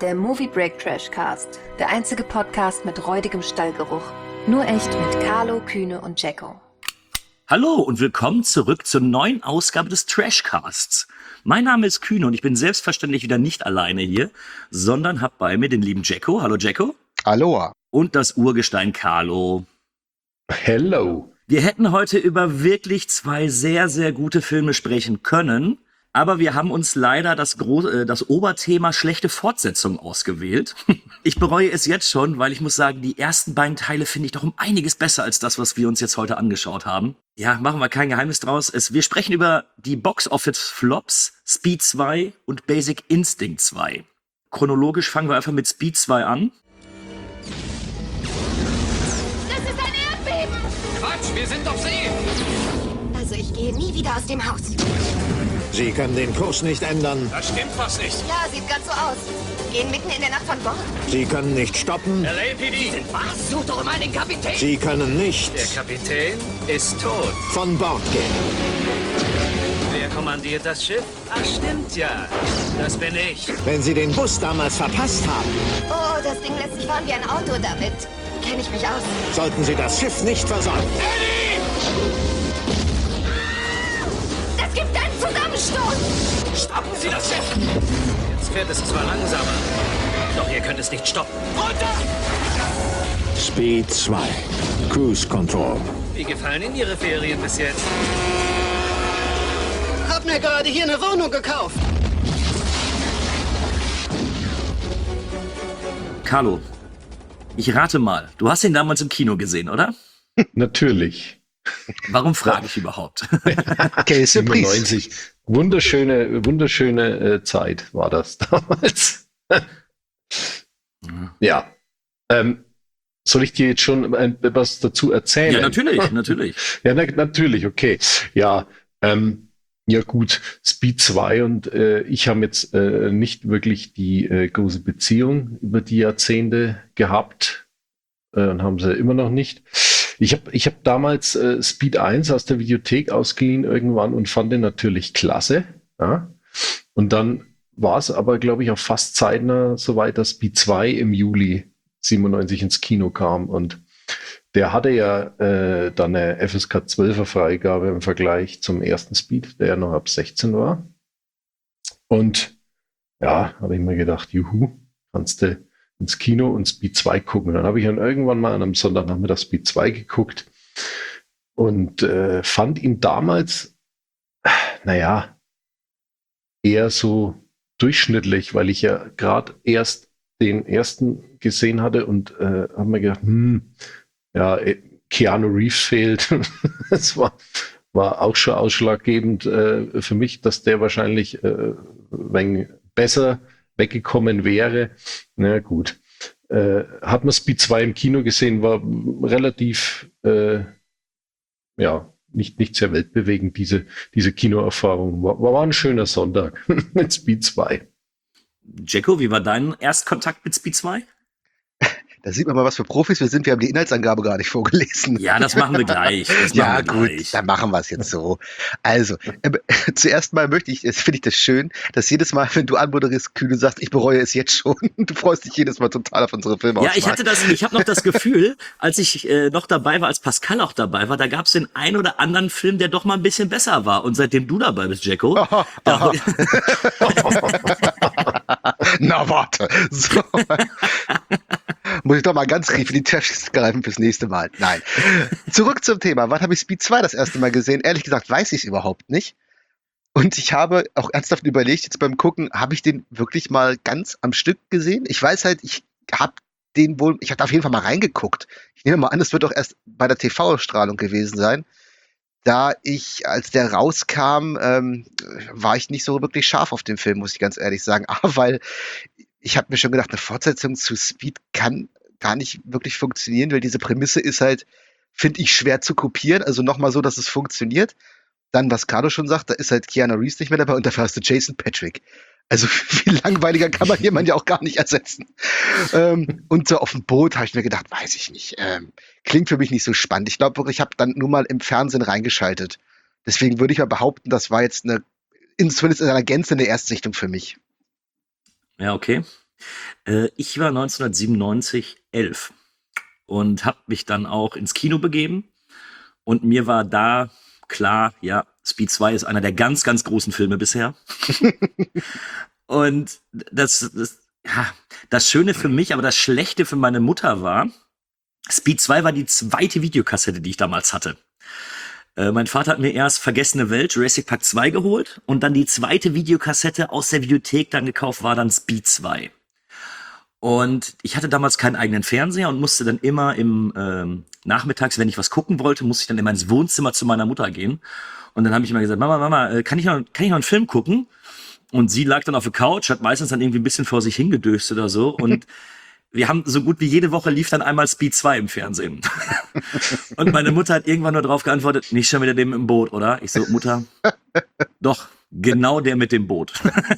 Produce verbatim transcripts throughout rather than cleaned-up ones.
Der Movie Break Trashcast. Der einzige Podcast mit räudigem Stallgeruch. Nur echt mit Carlo, Kühne und Jacko. Hallo und willkommen zurück zur neuen Ausgabe des Trashcasts. Mein Name ist Kühne und ich bin selbstverständlich wieder nicht alleine hier, sondern hab bei mir den lieben Jacko. Hallo Jacko. Aloha. Und das Urgestein Carlo. Hello. Wir hätten heute über wirklich zwei sehr, sehr gute Filme sprechen können, aber wir haben uns leider das, Gro- äh, das Oberthema schlechte Fortsetzung ausgewählt. Ich bereue es jetzt schon, weil ich muss sagen, die ersten beiden Teile finde ich doch um einiges besser als das, was wir uns jetzt heute angeschaut haben. Ja, machen wir kein Geheimnis draus. Es, wir sprechen über die Box-Office-Flops, Speed zwei und Basic Instinct zwei. Chronologisch fangen wir einfach mit Speed zwei an. Das ist ein Erdbeben! Quatsch, wir sind auf See! Also ich gehe nie wieder aus dem Haus. Sie können den Kurs nicht ändern. Da stimmt was nicht. Ja, sieht ganz so aus. Gehen mitten in der Nacht von Bord. Sie können nicht stoppen. L A P D! Was? Such doch mal den Kapitän! Sie können nicht Der Kapitän ist tot. von Bord gehen. Wer kommandiert das Schiff? Ach, stimmt ja. Das bin ich. Wenn Sie den Bus damals verpasst haben, Oh, das Ding lässt sich fahren wie ein Auto damit. Kenne ich mich aus. sollten Sie das Schiff nicht versäumen. Das gibt einen Zusammenstoß! Stoppen Sie das Schiff! Jetzt fährt es zwar langsamer, doch ihr könnt es nicht stoppen. Runter! Speed zwei. Cruise Control. Wie gefallen Ihnen Ihre Ferien bis jetzt? Hab mir gerade hier eine Wohnung gekauft. Carlo, ich rate mal, du hast ihn damals im Kino gesehen, oder? Natürlich. Warum frage ich überhaupt? Okay, siebenundneunzig. Wunderschöne, wunderschöne äh, Zeit war das damals. Ja. Ähm, soll ich dir jetzt schon ein, was dazu erzählen? Ja, natürlich, natürlich. Ja, na, natürlich, okay. Ja, ähm, ja gut, Speed zwei und äh, ich haben jetzt äh, nicht wirklich die äh, große Beziehung über die Jahrzehnte gehabt äh, und haben sie immer noch nicht. Ich habe ich hab damals äh, Speed eins aus der Videothek ausgeliehen irgendwann und fand den natürlich klasse. Ja? Und dann war es aber, glaube ich, auch fast zeitnah soweit, dass Speed zwei im Juli siebenundneunzig ins Kino kam. Und der hatte ja äh, dann eine F S K zwölfer Freigabe im Vergleich zum ersten Speed, der ja noch ab sechzehn war. Und ja, habe ich mir gedacht, juhu, kannst du ins Kino und Speed zwei gucken. Dann habe ich dann irgendwann mal an einem Sonntagnachmittag Speed zwei geguckt und äh, fand ihn damals, naja, eher so durchschnittlich, weil ich ja gerade erst den ersten gesehen hatte und äh, habe mir gedacht, hm, ja, Keanu Reeves fehlt. Das war, war auch schon ausschlaggebend äh, für mich, dass der wahrscheinlich äh, wenn besser weggekommen wäre. Na gut. Äh, hat man Speed zwei im Kino gesehen, war relativ, äh, ja, nicht, nicht sehr weltbewegend, diese, diese Kinoerfahrung. War, war ein schöner Sonntag mit Speed zwei. Jacko, wie war dein Erstkontakt mit Speed zwei? Da sieht man mal, was für Profis wir sind. Wir haben die Inhaltsangabe gar nicht vorgelesen. Ja, das machen wir gleich. Das Ja, machen wir gut, gleich. dann machen wir es jetzt so. Also, äh, zuerst mal möchte ich, finde ich das schön, dass jedes Mal, wenn du anmoderierst, Kühne sagst, ich bereue es jetzt schon. Du freust dich jedes Mal total auf unsere Filme. Ja, ich hatte das, ich habe noch das Gefühl, als ich äh, noch dabei war, als Pascal auch dabei war, da gab es den einen oder anderen Film, der doch mal ein bisschen besser war. Und seitdem du dabei bist, Jacko, da, Na, warte. So. Muss ich doch mal ganz tief in die Tasche greifen fürs nächste Mal. Nein. Zurück zum Thema. Wann habe ich Speed zwei das erste Mal gesehen? Ehrlich gesagt weiß ich es überhaupt nicht. Und ich habe auch ernsthaft überlegt, jetzt beim Gucken, habe ich den wirklich mal ganz am Stück gesehen? Ich weiß halt, ich habe den wohl, ich habe auf jeden Fall mal reingeguckt. Ich nehme mal an, es wird doch erst bei der T V-Ausstrahlung gewesen sein. Da ich, als der rauskam, ähm, war ich nicht so wirklich scharf auf den Film, muss ich ganz ehrlich sagen. Aber weil ich habe mir schon gedacht, eine Fortsetzung zu Speed kann gar nicht wirklich funktionieren, weil diese Prämisse ist halt, finde ich, schwer zu kopieren. Also nochmal so, dass es funktioniert. Dann, was Carlo schon sagt, da ist halt Keanu Reeves nicht mehr dabei und dafür hast du Jason Patrick. Also viel langweiliger kann man jemanden ja auch gar nicht ersetzen. ähm, und so auf dem Boot habe ich mir gedacht, weiß ich nicht. Ähm, klingt für mich nicht so spannend. Ich glaube wirklich, ich habe dann nur mal im Fernsehen reingeschaltet. Deswegen würde ich mal behaupten, das war jetzt eine, zumindest in einer Gänze eine Erstsichtung für mich. Ja, okay. Äh, ich war neunzehnhundertsiebenundneunzig elf und habe mich dann auch ins Kino begeben. Und mir war da klar, ja, Speed zwei ist einer der ganz, ganz großen Filme bisher. Und das, das, ja, das Schöne für mich, aber das Schlechte für meine Mutter war, Speed zwei war die zweite Videokassette, die ich damals hatte. Äh, mein Vater hat mir erst Vergessene Welt, Jurassic Park zwei geholt und dann die zweite Videokassette aus der Videothek dann gekauft, war dann Speed zwei. Und ich hatte damals keinen eigenen Fernseher und musste dann immer im ähm, nachmittags, wenn ich was gucken wollte, musste ich dann immer ins Wohnzimmer zu meiner Mutter gehen. Und dann habe ich immer gesagt, Mama, Mama, äh, kann ich noch, kann ich noch einen Film gucken? Und sie lag dann auf der Couch, hat meistens dann irgendwie ein bisschen vor sich hingedöst oder so. Und wir haben so gut wie jede Woche lief dann einmal Speed zwei im Fernsehen. Und meine Mutter hat irgendwann nur drauf geantwortet, nicht schon wieder dem im Boot, oder? Ich so, Mutter, doch, genau der mit dem Boot.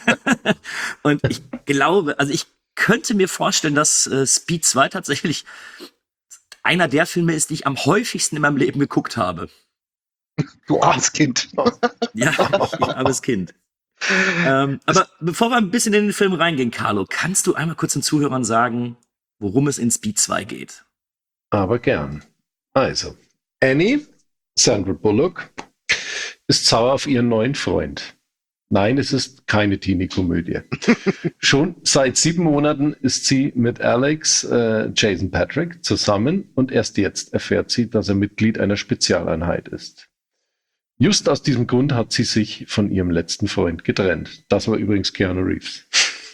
Und ich glaube, also ich könnte mir vorstellen, dass äh, Speed zwei tatsächlich einer der Filme ist, die ich am häufigsten in meinem Leben geguckt habe. Du armes Kind. Ja, ich armes Kind. ähm, aber bevor wir ein bisschen in den Film reingehen, Carlo, kannst du einmal kurz den Zuhörern sagen, worum es in Speed zwei geht? Aber gern. Also, Annie, Sandra Bullock, ist sauer auf ihren neuen Freund. Nein, es ist keine Teenie-Komödie. Schon seit sieben Monaten ist sie mit Alex, äh, Jason Patrick, zusammen und erst jetzt erfährt sie, dass er Mitglied einer Spezialeinheit ist. Just aus diesem Grund hat sie sich von ihrem letzten Freund getrennt. Das war übrigens Keanu Reeves.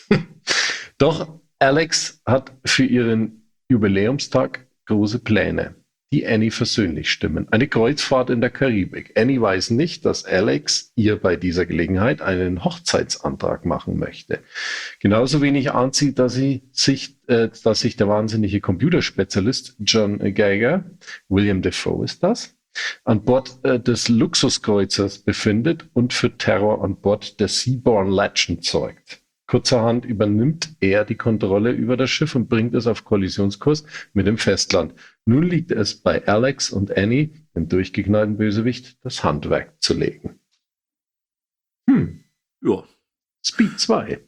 Doch Alex hat für ihren Jubiläumstag große Pläne, die Annie versöhnlich stimmen. Eine Kreuzfahrt in der Karibik. Annie weiß nicht, dass Alex ihr bei dieser Gelegenheit einen Hochzeitsantrag machen möchte. Genauso wenig ahnt sie, dass, sie sich, äh, dass sich der wahnsinnige Computerspezialist John Geiger, William Dafoe ist das, an Bord äh, des Luxuskreuzers befindet und für Terror an Bord der Seaborn Legend sorgt. Kurzerhand übernimmt er die Kontrolle über das Schiff und bringt es auf Kollisionskurs mit dem Festland. Nun liegt es bei Alex und Annie, dem durchgeknallten Bösewicht, das Handwerk zu legen. Hm. Ja. Speed zwei.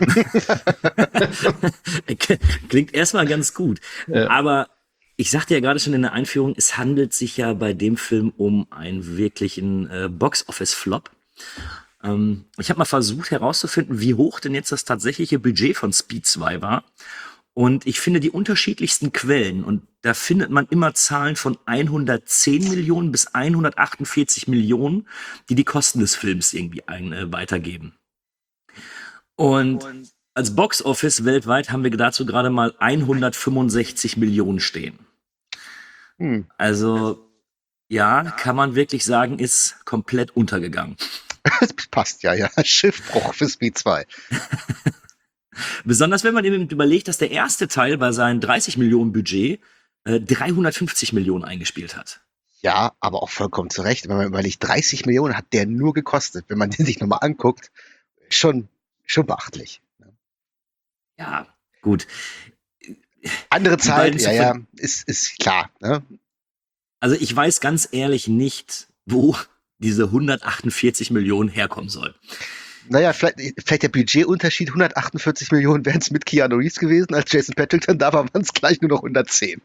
Klingt erstmal ganz gut. Ja. Aber ich sagte ja gerade schon in der Einführung, es handelt sich ja bei dem Film um einen wirklichen äh, Box-Office-Flop. Ähm, ich habe mal versucht herauszufinden, wie hoch denn jetzt das tatsächliche Budget von Speed zwei war. Und ich finde die unterschiedlichsten Quellen, und da findet man immer Zahlen von hundertzehn Millionen bis hundertachtundvierzig Millionen, die die Kosten des Films irgendwie ein, äh, weitergeben. Und, und als Box-Office weltweit haben wir dazu gerade mal hundertfünfundsechzig Millionen stehen. Hm. Also, ja, kann man wirklich sagen, ist komplett untergegangen. Das passt ja, ja. Schiffbruch für Speed zwei. Besonders wenn man eben überlegt, dass der erste Teil bei seinem dreißig Millionen Budget äh, dreihundertfünfzig Millionen eingespielt hat. Ja, aber auch vollkommen zu Recht. Wenn man überlegt, dreißig Millionen hat der nur gekostet. Wenn man den sich nochmal anguckt, schon, schon beachtlich. Ja, gut. Andere Zeit, beiden ja, zu ja, ver- ist, ist klar. Ne? Also ich weiß ganz ehrlich nicht, wo diese hundertachtundvierzig Millionen herkommen soll. Naja, vielleicht, vielleicht der Budgetunterschied, hundertachtundvierzig Millionen wären es mit Keanu Reeves gewesen, als Jason Patrick dann da war, waren es gleich nur noch hundertzehn.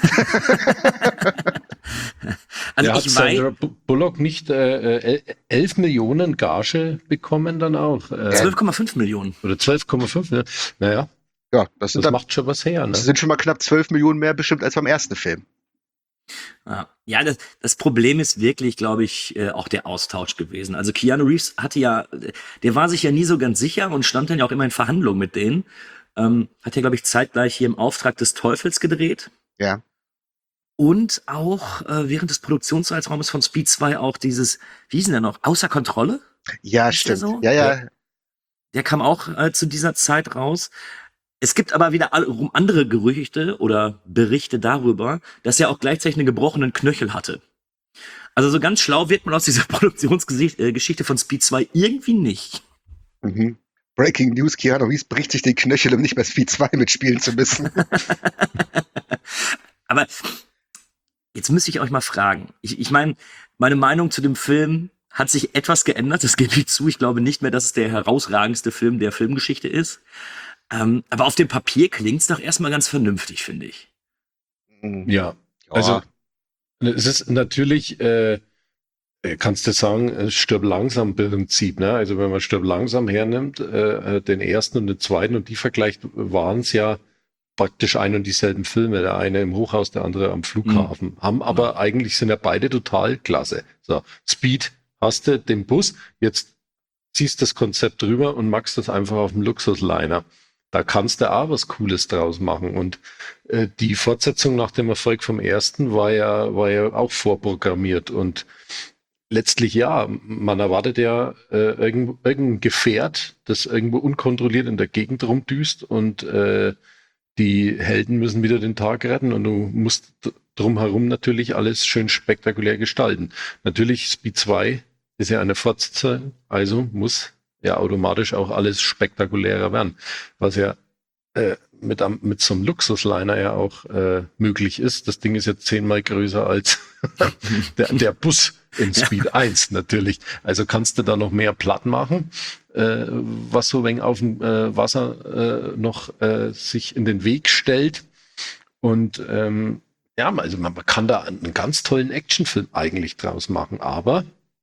Also Ja, hat ich weiß, Sandra Bu- Bullock nicht äh, äh, elf Millionen Gage bekommen dann auch? Äh, zwölf Komma fünf Millionen. oder zwölf Komma fünf? Ne? Naja, Ja, das sind, das dann, macht schon was her. Ne? das sind schon mal knapp zwölf Millionen mehr bestimmt als beim ersten Film. Ja, ja das, das Problem ist wirklich, glaube ich, äh, auch der Austausch gewesen. Also Keanu Reeves hatte ja, der war sich ja nie so ganz sicher und stand dann ja auch immer in Verhandlungen mit denen. Ähm, hat ja, glaube ich, zeitgleich hier im Auftrag des Teufels gedreht. Ja. Und auch äh, während des Produktionszeitraums von Speed zwei auch dieses, wie hieß denn der noch, Außer Kontrolle? Ja, Ist der stimmt. so? Ja, ja. Der kam auch äh, zu dieser Zeit raus. Es gibt aber wieder all- rum andere Gerüchte oder Berichte darüber, dass er auch gleichzeitig einen gebrochenen Knöchel hatte. Also so ganz schlau wird man aus dieser Produktionsgeschichte von Speed zwei irgendwie nicht. Mhm. Breaking News, Keanu Reeves bricht sich den Knöchel, um nicht bei Speed zwei mitspielen zu müssen. Aber jetzt müsste ich euch mal fragen. Ich, ich meine, meine Meinung zu dem Film hat sich etwas geändert, das gebe ich zu. Ich glaube nicht mehr, dass es der herausragendste Film der Filmgeschichte ist. Ähm, aber auf dem Papier klingt's doch erstmal ganz vernünftig, finde ich. Ja, also es ist natürlich, äh, kannst du sagen, äh, stirb langsam Prinzip, ne? Also wenn man stirb langsam hernimmt, äh, den ersten und den zweiten und die vergleicht, waren es ja praktisch ein und dieselben Filme, der eine im Hochhaus, der andere am Flughafen, mhm. haben aber mhm. eigentlich sind ja beide total klasse. So, Speed hast du den Bus, jetzt ziehst das Konzept drüber und machst das einfach auf dem Luxusliner. Da kannst du auch was Cooles draus machen. Und äh, die Fortsetzung nach dem Erfolg vom ersten war ja, war ja auch vorprogrammiert. Und letztlich ja, man erwartet ja äh, irgend, irgendein Gefährt, das irgendwo unkontrolliert in der Gegend rumdüst und äh, die Helden müssen wieder den Tag retten und du musst drumherum natürlich alles schön spektakulär gestalten. Natürlich Speed zwei ist ja eine Fortsetzung, also muss ja automatisch auch alles spektakulärer werden, was ja äh, mit, mit so einem Luxusliner ja auch äh, möglich ist. Das Ding ist jetzt zehnmal größer als der, der Bus in Speed ja. eins natürlich. Also kannst du da noch mehr platt machen, äh, was so wenig auf dem äh, Wasser äh, noch äh, sich in den Weg stellt. Und ähm, ja, also man, man kann da einen ganz tollen Actionfilm eigentlich draus machen, aber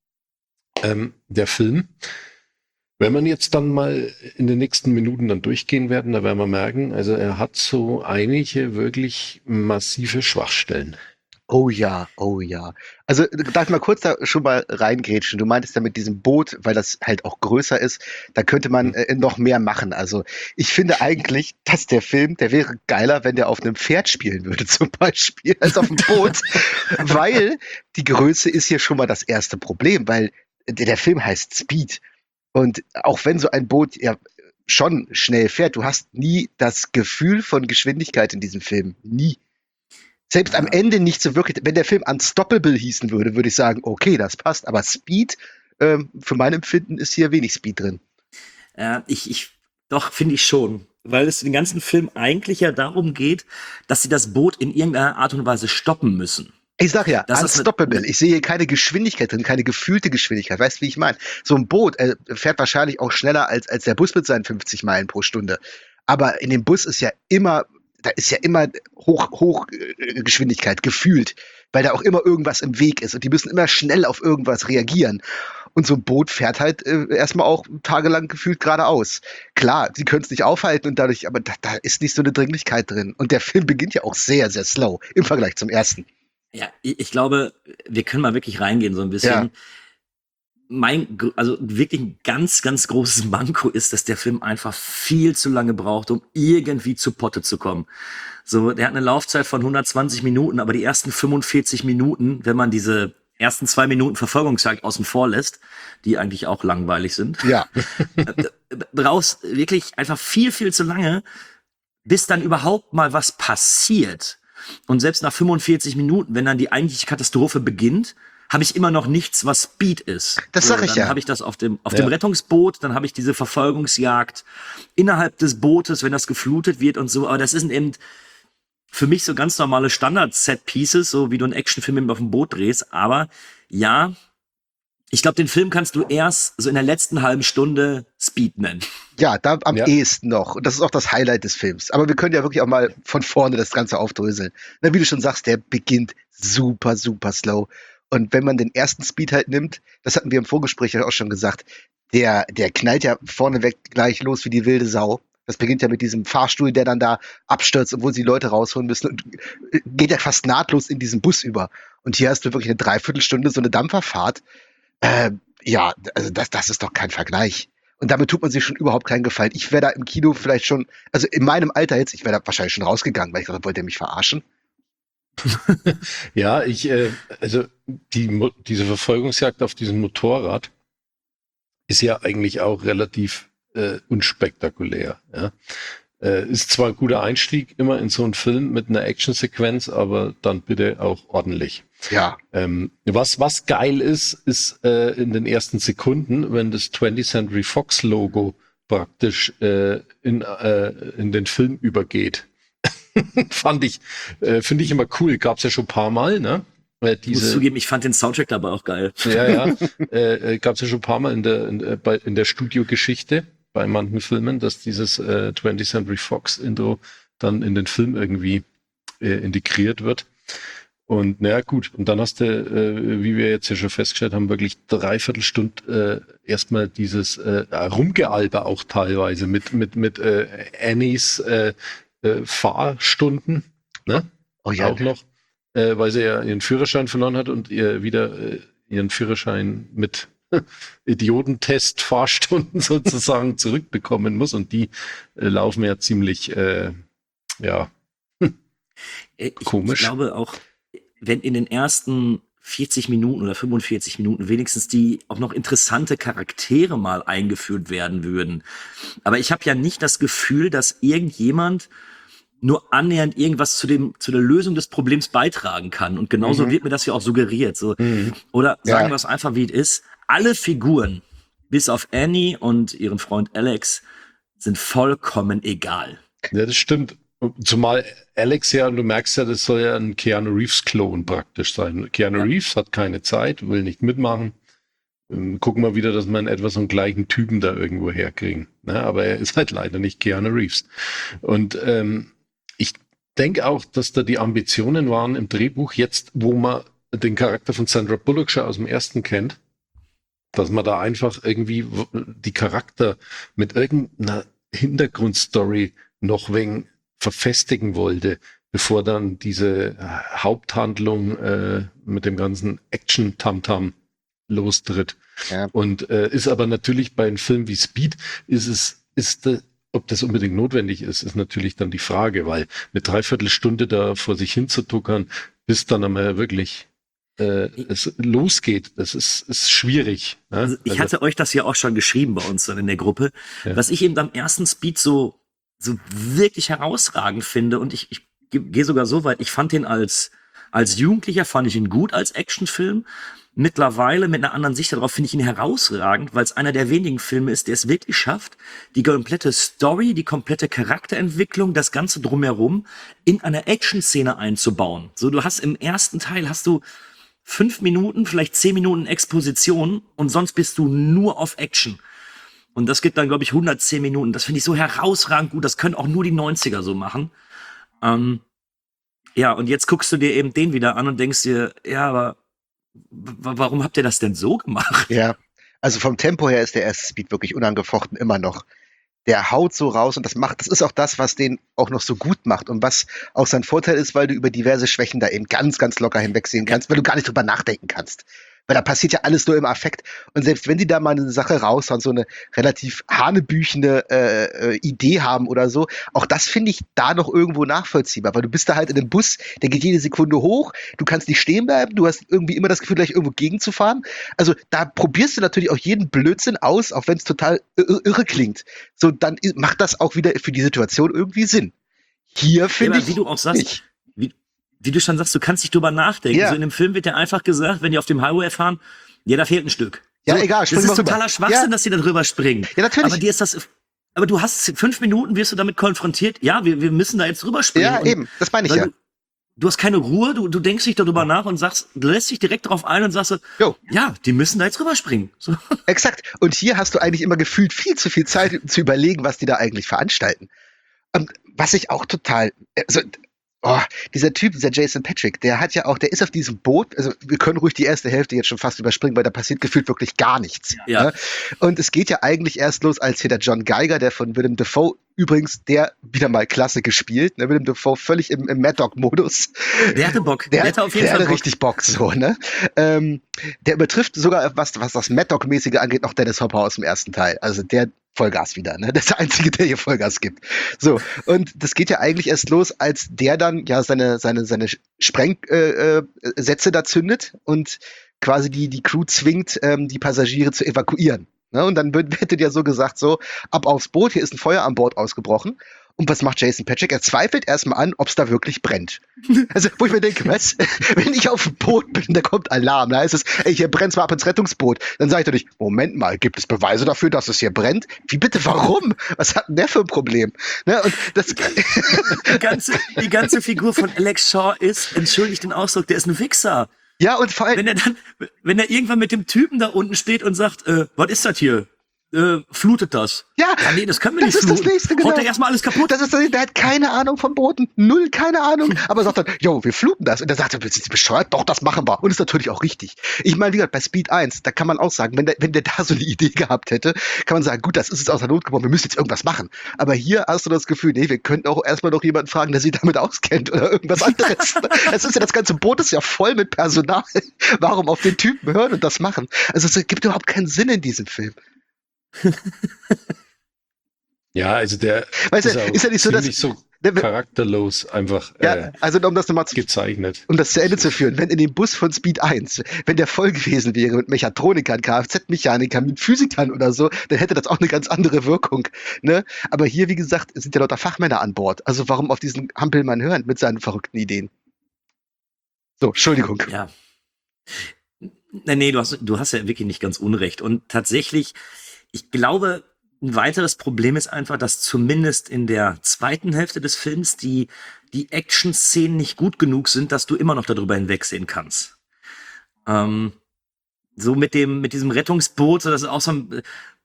ähm, der Film, wenn man jetzt dann mal in den nächsten Minuten dann durchgehen werden, da werden wir merken, also er hat so einige wirklich massive Schwachstellen. Oh ja, oh ja. Also darf ich mal kurz da schon mal reingrätschen? Du meintest ja mit diesem Boot, weil das halt auch größer ist, da könnte man äh, noch mehr machen. Also ich finde eigentlich, dass der Film, der wäre geiler, wenn der auf einem Pferd spielen würde zum Beispiel, als auf dem Boot. Weil die Größe ist hier schon mal das erste Problem, weil der, der Film heißt Speed. Und auch wenn so ein Boot ja schon schnell fährt, du hast nie das Gefühl von Geschwindigkeit in diesem Film. Nie. Selbst ja. am Ende nicht so wirklich. Wenn der Film Unstoppable hießen würde, würde ich sagen, okay, das passt. Aber Speed, ähm, für mein Empfinden, ist hier wenig Speed drin. Äh, ich, ich, doch, finde ich schon. Weil es den ganzen Film eigentlich ja darum geht, dass sie das Boot in irgendeiner Art und Weise stoppen müssen. Ich sag ja, das Unstoppable. Eine, ich sehe hier keine Geschwindigkeit drin, keine gefühlte Geschwindigkeit. Weißt du, wie ich meine? So ein Boot äh, fährt wahrscheinlich auch schneller als, als der Bus mit seinen fünfzig Meilen pro Stunde. Aber in dem Bus ist ja immer, da ist ja immer hoch, hoch äh, Geschwindigkeit gefühlt, weil da auch immer irgendwas im Weg ist und die müssen immer schnell auf irgendwas reagieren. Und so ein Boot fährt halt äh, erstmal auch tagelang gefühlt geradeaus. Klar, sie können es nicht aufhalten und dadurch, aber da, da ist nicht so eine Dringlichkeit drin. Und der Film beginnt ja auch sehr, sehr slow im Vergleich zum ersten. Ja, ich glaube, wir können mal wirklich reingehen so ein bisschen. Ja. Mein, also wirklich ein ganz, ganz großes Manko ist, dass der Film einfach viel zu lange braucht, um irgendwie zu Potte zu kommen. So, der hat eine Laufzeit von hundertzwanzig Minuten, aber die ersten fünfundvierzig Minuten, wenn man diese ersten zwei Minuten Verfolgungsjagd außen vor lässt, die eigentlich auch langweilig sind, ja. brauchst wirklich einfach viel, viel zu lange, bis dann überhaupt mal was passiert. Und selbst nach fünfundvierzig Minuten, wenn dann die eigentliche Katastrophe beginnt, habe ich immer noch nichts, was Speed ist. Das sag so, ich dann ja. Dann habe ich das auf dem auf ja. dem Rettungsboot, dann habe ich diese Verfolgungsjagd innerhalb des Bootes, wenn das geflutet wird und so. Aber das sind eben für mich so ganz normale Standard-Set-Pieces, so wie du einen Actionfilm eben auf dem Boot drehst. Aber ja, ich glaube, den Film kannst du erst so in der letzten halben Stunde Speed nennen. Ja, da am ja. ehesten noch. Und das ist auch das Highlight des Films. Aber wir können ja wirklich auch mal von vorne das Ganze aufdröseln. Na, wie du schon sagst, der beginnt super, super slow. Und wenn man den ersten Speed halt nimmt, das hatten wir im Vorgespräch ja auch schon gesagt, der, der knallt ja vorneweg gleich los wie die wilde Sau. Das beginnt ja mit diesem Fahrstuhl, der dann da abstürzt, obwohl sie Leute rausholen müssen und geht ja fast nahtlos in diesen Bus über. Und hier hast du wirklich eine Dreiviertelstunde so eine Dampferfahrt. Äh, ja, also das, das ist doch kein Vergleich. Und damit tut man sich schon überhaupt keinen Gefallen. Ich wäre da im Kino vielleicht schon, also in meinem Alter jetzt, ich wäre da wahrscheinlich schon rausgegangen, weil ich dachte, wollt ihr mich verarschen? Ja, ich, äh, also die, diese Verfolgungsjagd auf diesem Motorrad ist ja eigentlich auch relativ äh, unspektakulär. Ja? Äh, ist zwar ein guter Einstieg immer in so einen Film mit einer Actionsequenz, aber dann bitte auch ordentlich. Ja. Ähm, was, was geil ist, ist äh, in den ersten Sekunden, wenn das twentieth Century Fox Logo praktisch äh, in, äh, in den Film übergeht. Fand ich, äh, finde ich immer cool. Gab's ja schon ein paar Mal, ne? Äh, diese, ich muss zugeben, ich fand den Soundtrack dabei auch geil. Ja, ja. äh, gab's ja schon ein paar Mal in der, in, äh, bei, in der Studiogeschichte. bei manchen Filmen, dass dieses äh, twentieth Century Fox Intro dann in den Film irgendwie äh, integriert wird. Und naja, gut. Und dann hast du, äh, wie wir jetzt ja schon festgestellt haben, wirklich dreiviertel Stunde äh, erstmal dieses äh, Rumgealber auch teilweise mit, mit, mit äh, Annies äh, äh, Fahrstunden, ne? Oh ja. Auch noch, äh, weil sie ja ihren Führerschein verloren hat und ihr wieder äh, ihren Führerschein mit Idiotentest-Fahrstunden sozusagen zurückbekommen muss. Und die äh, laufen ja ziemlich, äh, ja, Ich, komisch. Ich glaube auch, wenn in den ersten vierzig Minuten oder fünfundvierzig Minuten wenigstens die auch noch interessante Charaktere mal eingeführt werden würden. Aber ich habe ja nicht das Gefühl, dass irgendjemand nur annähernd irgendwas zu dem zu der Lösung des Problems beitragen kann. Und genauso Mhm. wird mir das ja auch suggeriert. So. Oder Ja. sagen wir es einfach, wie es ist. Alle Figuren, bis auf Annie und ihren Freund Alex, sind vollkommen egal. Ja, das stimmt. Zumal Alex ja, und du merkst ja, das soll ja ein Keanu Reeves-Klon praktisch sein. Keanu Ja. Reeves hat keine Zeit, will nicht mitmachen. Ähm, gucken wir wieder, dass wir in etwa so einen gleichen Typen da irgendwo herkriegen. Ne? Aber er ist halt leider nicht Keanu Reeves. Und ähm, ich denke auch, dass da die Ambitionen waren im Drehbuch, jetzt, wo man den Charakter von Sandra Bullock schon aus dem ersten kennt, dass man da einfach irgendwie w- die Charakter mit irgendeiner Hintergrundstory noch wegen verfestigen wollte, bevor dann diese äh, Haupthandlung äh, mit dem ganzen Action-Tamtam lostritt. Ja. Und äh, ist aber natürlich bei einem Film wie Speed, ist es, ist de, ob das unbedingt notwendig ist, ist natürlich dann die Frage, weil eine Dreiviertelstunde da vor sich hin zu tuckern, bis dann einmal wirklich äh, es losgeht, das ist, ist schwierig. Ne? Also ich hatte euch das ja auch schon geschrieben bei uns dann in der Gruppe, Ja. was ich eben am ersten Speed so, so wirklich herausragend finde. Und ich, ich ge- gehe sogar so weit, ich fand den als, als Jugendlicher, fand ich ihn gut als Actionfilm. Mittlerweile mit einer anderen Sicht darauf finde ich ihn herausragend, weil es einer der wenigen Filme ist, der es wirklich schafft, die komplette Story, die komplette Charakterentwicklung, das Ganze drumherum in eine Action-Szene einzubauen. So, du hast im ersten Teil hast du fünf Minuten, vielleicht zehn Minuten Exposition und sonst bist du nur auf Action. Und das gibt dann, glaube ich, hundertzehn Minuten. Das finde ich so herausragend gut. Das können auch nur die neunziger so machen. Ähm, ja, und jetzt guckst du dir eben den wieder an und denkst dir, ja, aber w- warum habt ihr das denn so gemacht? Ja, also vom Tempo her ist der erste Speed wirklich unangefochten immer noch. Der haut so raus und das macht, das ist auch das, was den auch noch so gut macht und was auch sein Vorteil ist, weil du über diverse Schwächen da eben ganz, ganz locker hinwegsehen kannst, weil du gar nicht drüber nachdenken kannst. Weil da passiert ja alles nur im Affekt. Und selbst wenn die da mal eine Sache raushauen, so eine relativ hanebüchene äh, äh, Idee haben oder so, auch das finde ich da noch irgendwo nachvollziehbar, weil du bist da halt in einem Bus, der geht jede Sekunde hoch, du kannst nicht stehen bleiben, du hast irgendwie immer das Gefühl, gleich irgendwo gegenzufahren. Also da probierst du natürlich auch jeden Blödsinn aus, auch wenn es total ir- irre klingt. So, dann i- macht das auch wieder für die Situation irgendwie Sinn. Hier finde aber ich wie du auch sagst, nicht. wie, wie du schon sagst, du kannst nicht drüber nachdenken. Ja. So in dem Film wird ja einfach gesagt, wenn die auf dem Highway fahren, ja, da fehlt ein Stück. Ja, so, egal, das springen ist wir rüber. totaler Schwachsinn, Ja. dass die da drüber springen. Ja, natürlich. Aber dir ist das, aber du hast fünf Minuten, wirst du damit konfrontiert. Ja, wir, wir müssen da jetzt drüber springen. Ja, Und eben, das meine ich weil ja. Du, du hast keine Ruhe, du, du denkst nicht darüber nach und sagst, du lässt dich direkt darauf ein und sagst so, Jo. ja, die müssen da jetzt drüber springen. So. Exakt. Und hier hast du eigentlich immer gefühlt viel zu viel Zeit zu überlegen, was die da eigentlich veranstalten. Und was ich auch total, also, oh, dieser Typ, dieser Jason Patrick, der hat ja auch, der ist auf diesem Boot, also wir können ruhig die erste Hälfte jetzt schon fast überspringen, weil da passiert gefühlt wirklich gar nichts. Ja. Ne? Und es geht ja eigentlich erst los, als hier der John Geiger, der von Willem Dafoe, übrigens, der wieder mal klasse gespielt, ne? Willem Dafoe völlig im, im Mad Dog-Modus. Der hatte Bock. Der, Der hatte auf jeden der Fall hatte Bock. richtig Bock, so, ne? Ähm, der übertrifft sogar, was, was das Mad Dog-mäßige angeht, noch Dennis Hopper aus dem ersten Teil. Also der Vollgas wieder, ne? Das ist der Einzige, der hier Vollgas gibt. So, und das geht ja eigentlich erst los, als der dann ja seine, seine, seine Sprengsätze äh, äh, Sätze da zündet und quasi die, die Crew zwingt, ähm, die Passagiere zu evakuieren. Ne? Und dann wird, wird ja so gesagt, so, ab aufs Boot, hier ist ein Feuer an Bord ausgebrochen. Und was macht Jason Patrick? Er zweifelt erstmal an, ob es da wirklich brennt. Also, wo ich mir denke, was? Wenn ich auf dem Boot bin, da kommt Alarm, da heißt es, ey, hier brennt, mal ab ins Rettungsboot. Dann sage ich doch nicht, Moment mal, gibt es Beweise dafür, dass es hier brennt? Wie bitte, warum? Was hat denn der für ein Problem? Ne? Und das, Die ganze, die ganze Figur von Alex Shaw ist, entschuldigt den Ausdruck, der ist ein Wichser. ja, und vor allem, Wenn er dann, wenn er irgendwann mit dem Typen da unten steht und sagt, äh, was ist das hier? äh, flutet das. Ja, ja, nee, das können wir das nicht ist das fluten. Nächste, genau. Haut er erstmal alles kaputt. Das ist, der hat keine Ahnung von Booten, null, keine Ahnung, aber sagt dann, jo, wir fluten das. Und dann sagt er, sind Sie bescheuert? Doch, das machen wir. Und ist natürlich auch richtig. Ich meine, wie gesagt, bei Speed eins, da kann man auch sagen, wenn der, wenn der da so eine Idee gehabt hätte, kann man sagen, gut, das ist jetzt aus der Not geboren, wir müssen jetzt irgendwas machen. Aber hier hast du das Gefühl, nee, wir könnten auch erstmal noch jemanden fragen, der sich damit auskennt oder irgendwas anderes. Das ist ja, das ganze Boot ist ja voll mit Personal. Warum auf den Typen hören und das machen? Also es gibt überhaupt keinen Sinn in diesem Film. Ja, also der Weißt du, ist, ist ja nicht so, dass- so der- charakterlos einfach Ja, äh, also um das nochmal zu, gezeichnet. um das zu Ende zu führen, wenn in dem Bus von Speed eins, wenn der voll gewesen wäre mit Mechatronikern, Kfz-Mechanikern, mit Physikern oder so, dann hätte das auch eine ganz andere Wirkung. Ne? Aber hier, wie gesagt, sind ja lauter Fachmänner an Bord. Also warum auf diesen Hampelmann hören mit seinen verrückten Ideen? So, Entschuldigung. Ja. Nee, nee, du hast, du hast ja wirklich nicht ganz unrecht. Und tatsächlich, ich glaube, ein weiteres Problem ist einfach, dass zumindest in der zweiten Hälfte des Films die, die Action-Szenen nicht gut genug sind, dass du immer noch darüber hinwegsehen kannst. Ähm, so mit dem, mit diesem Rettungsboot, so das ist auch so ein,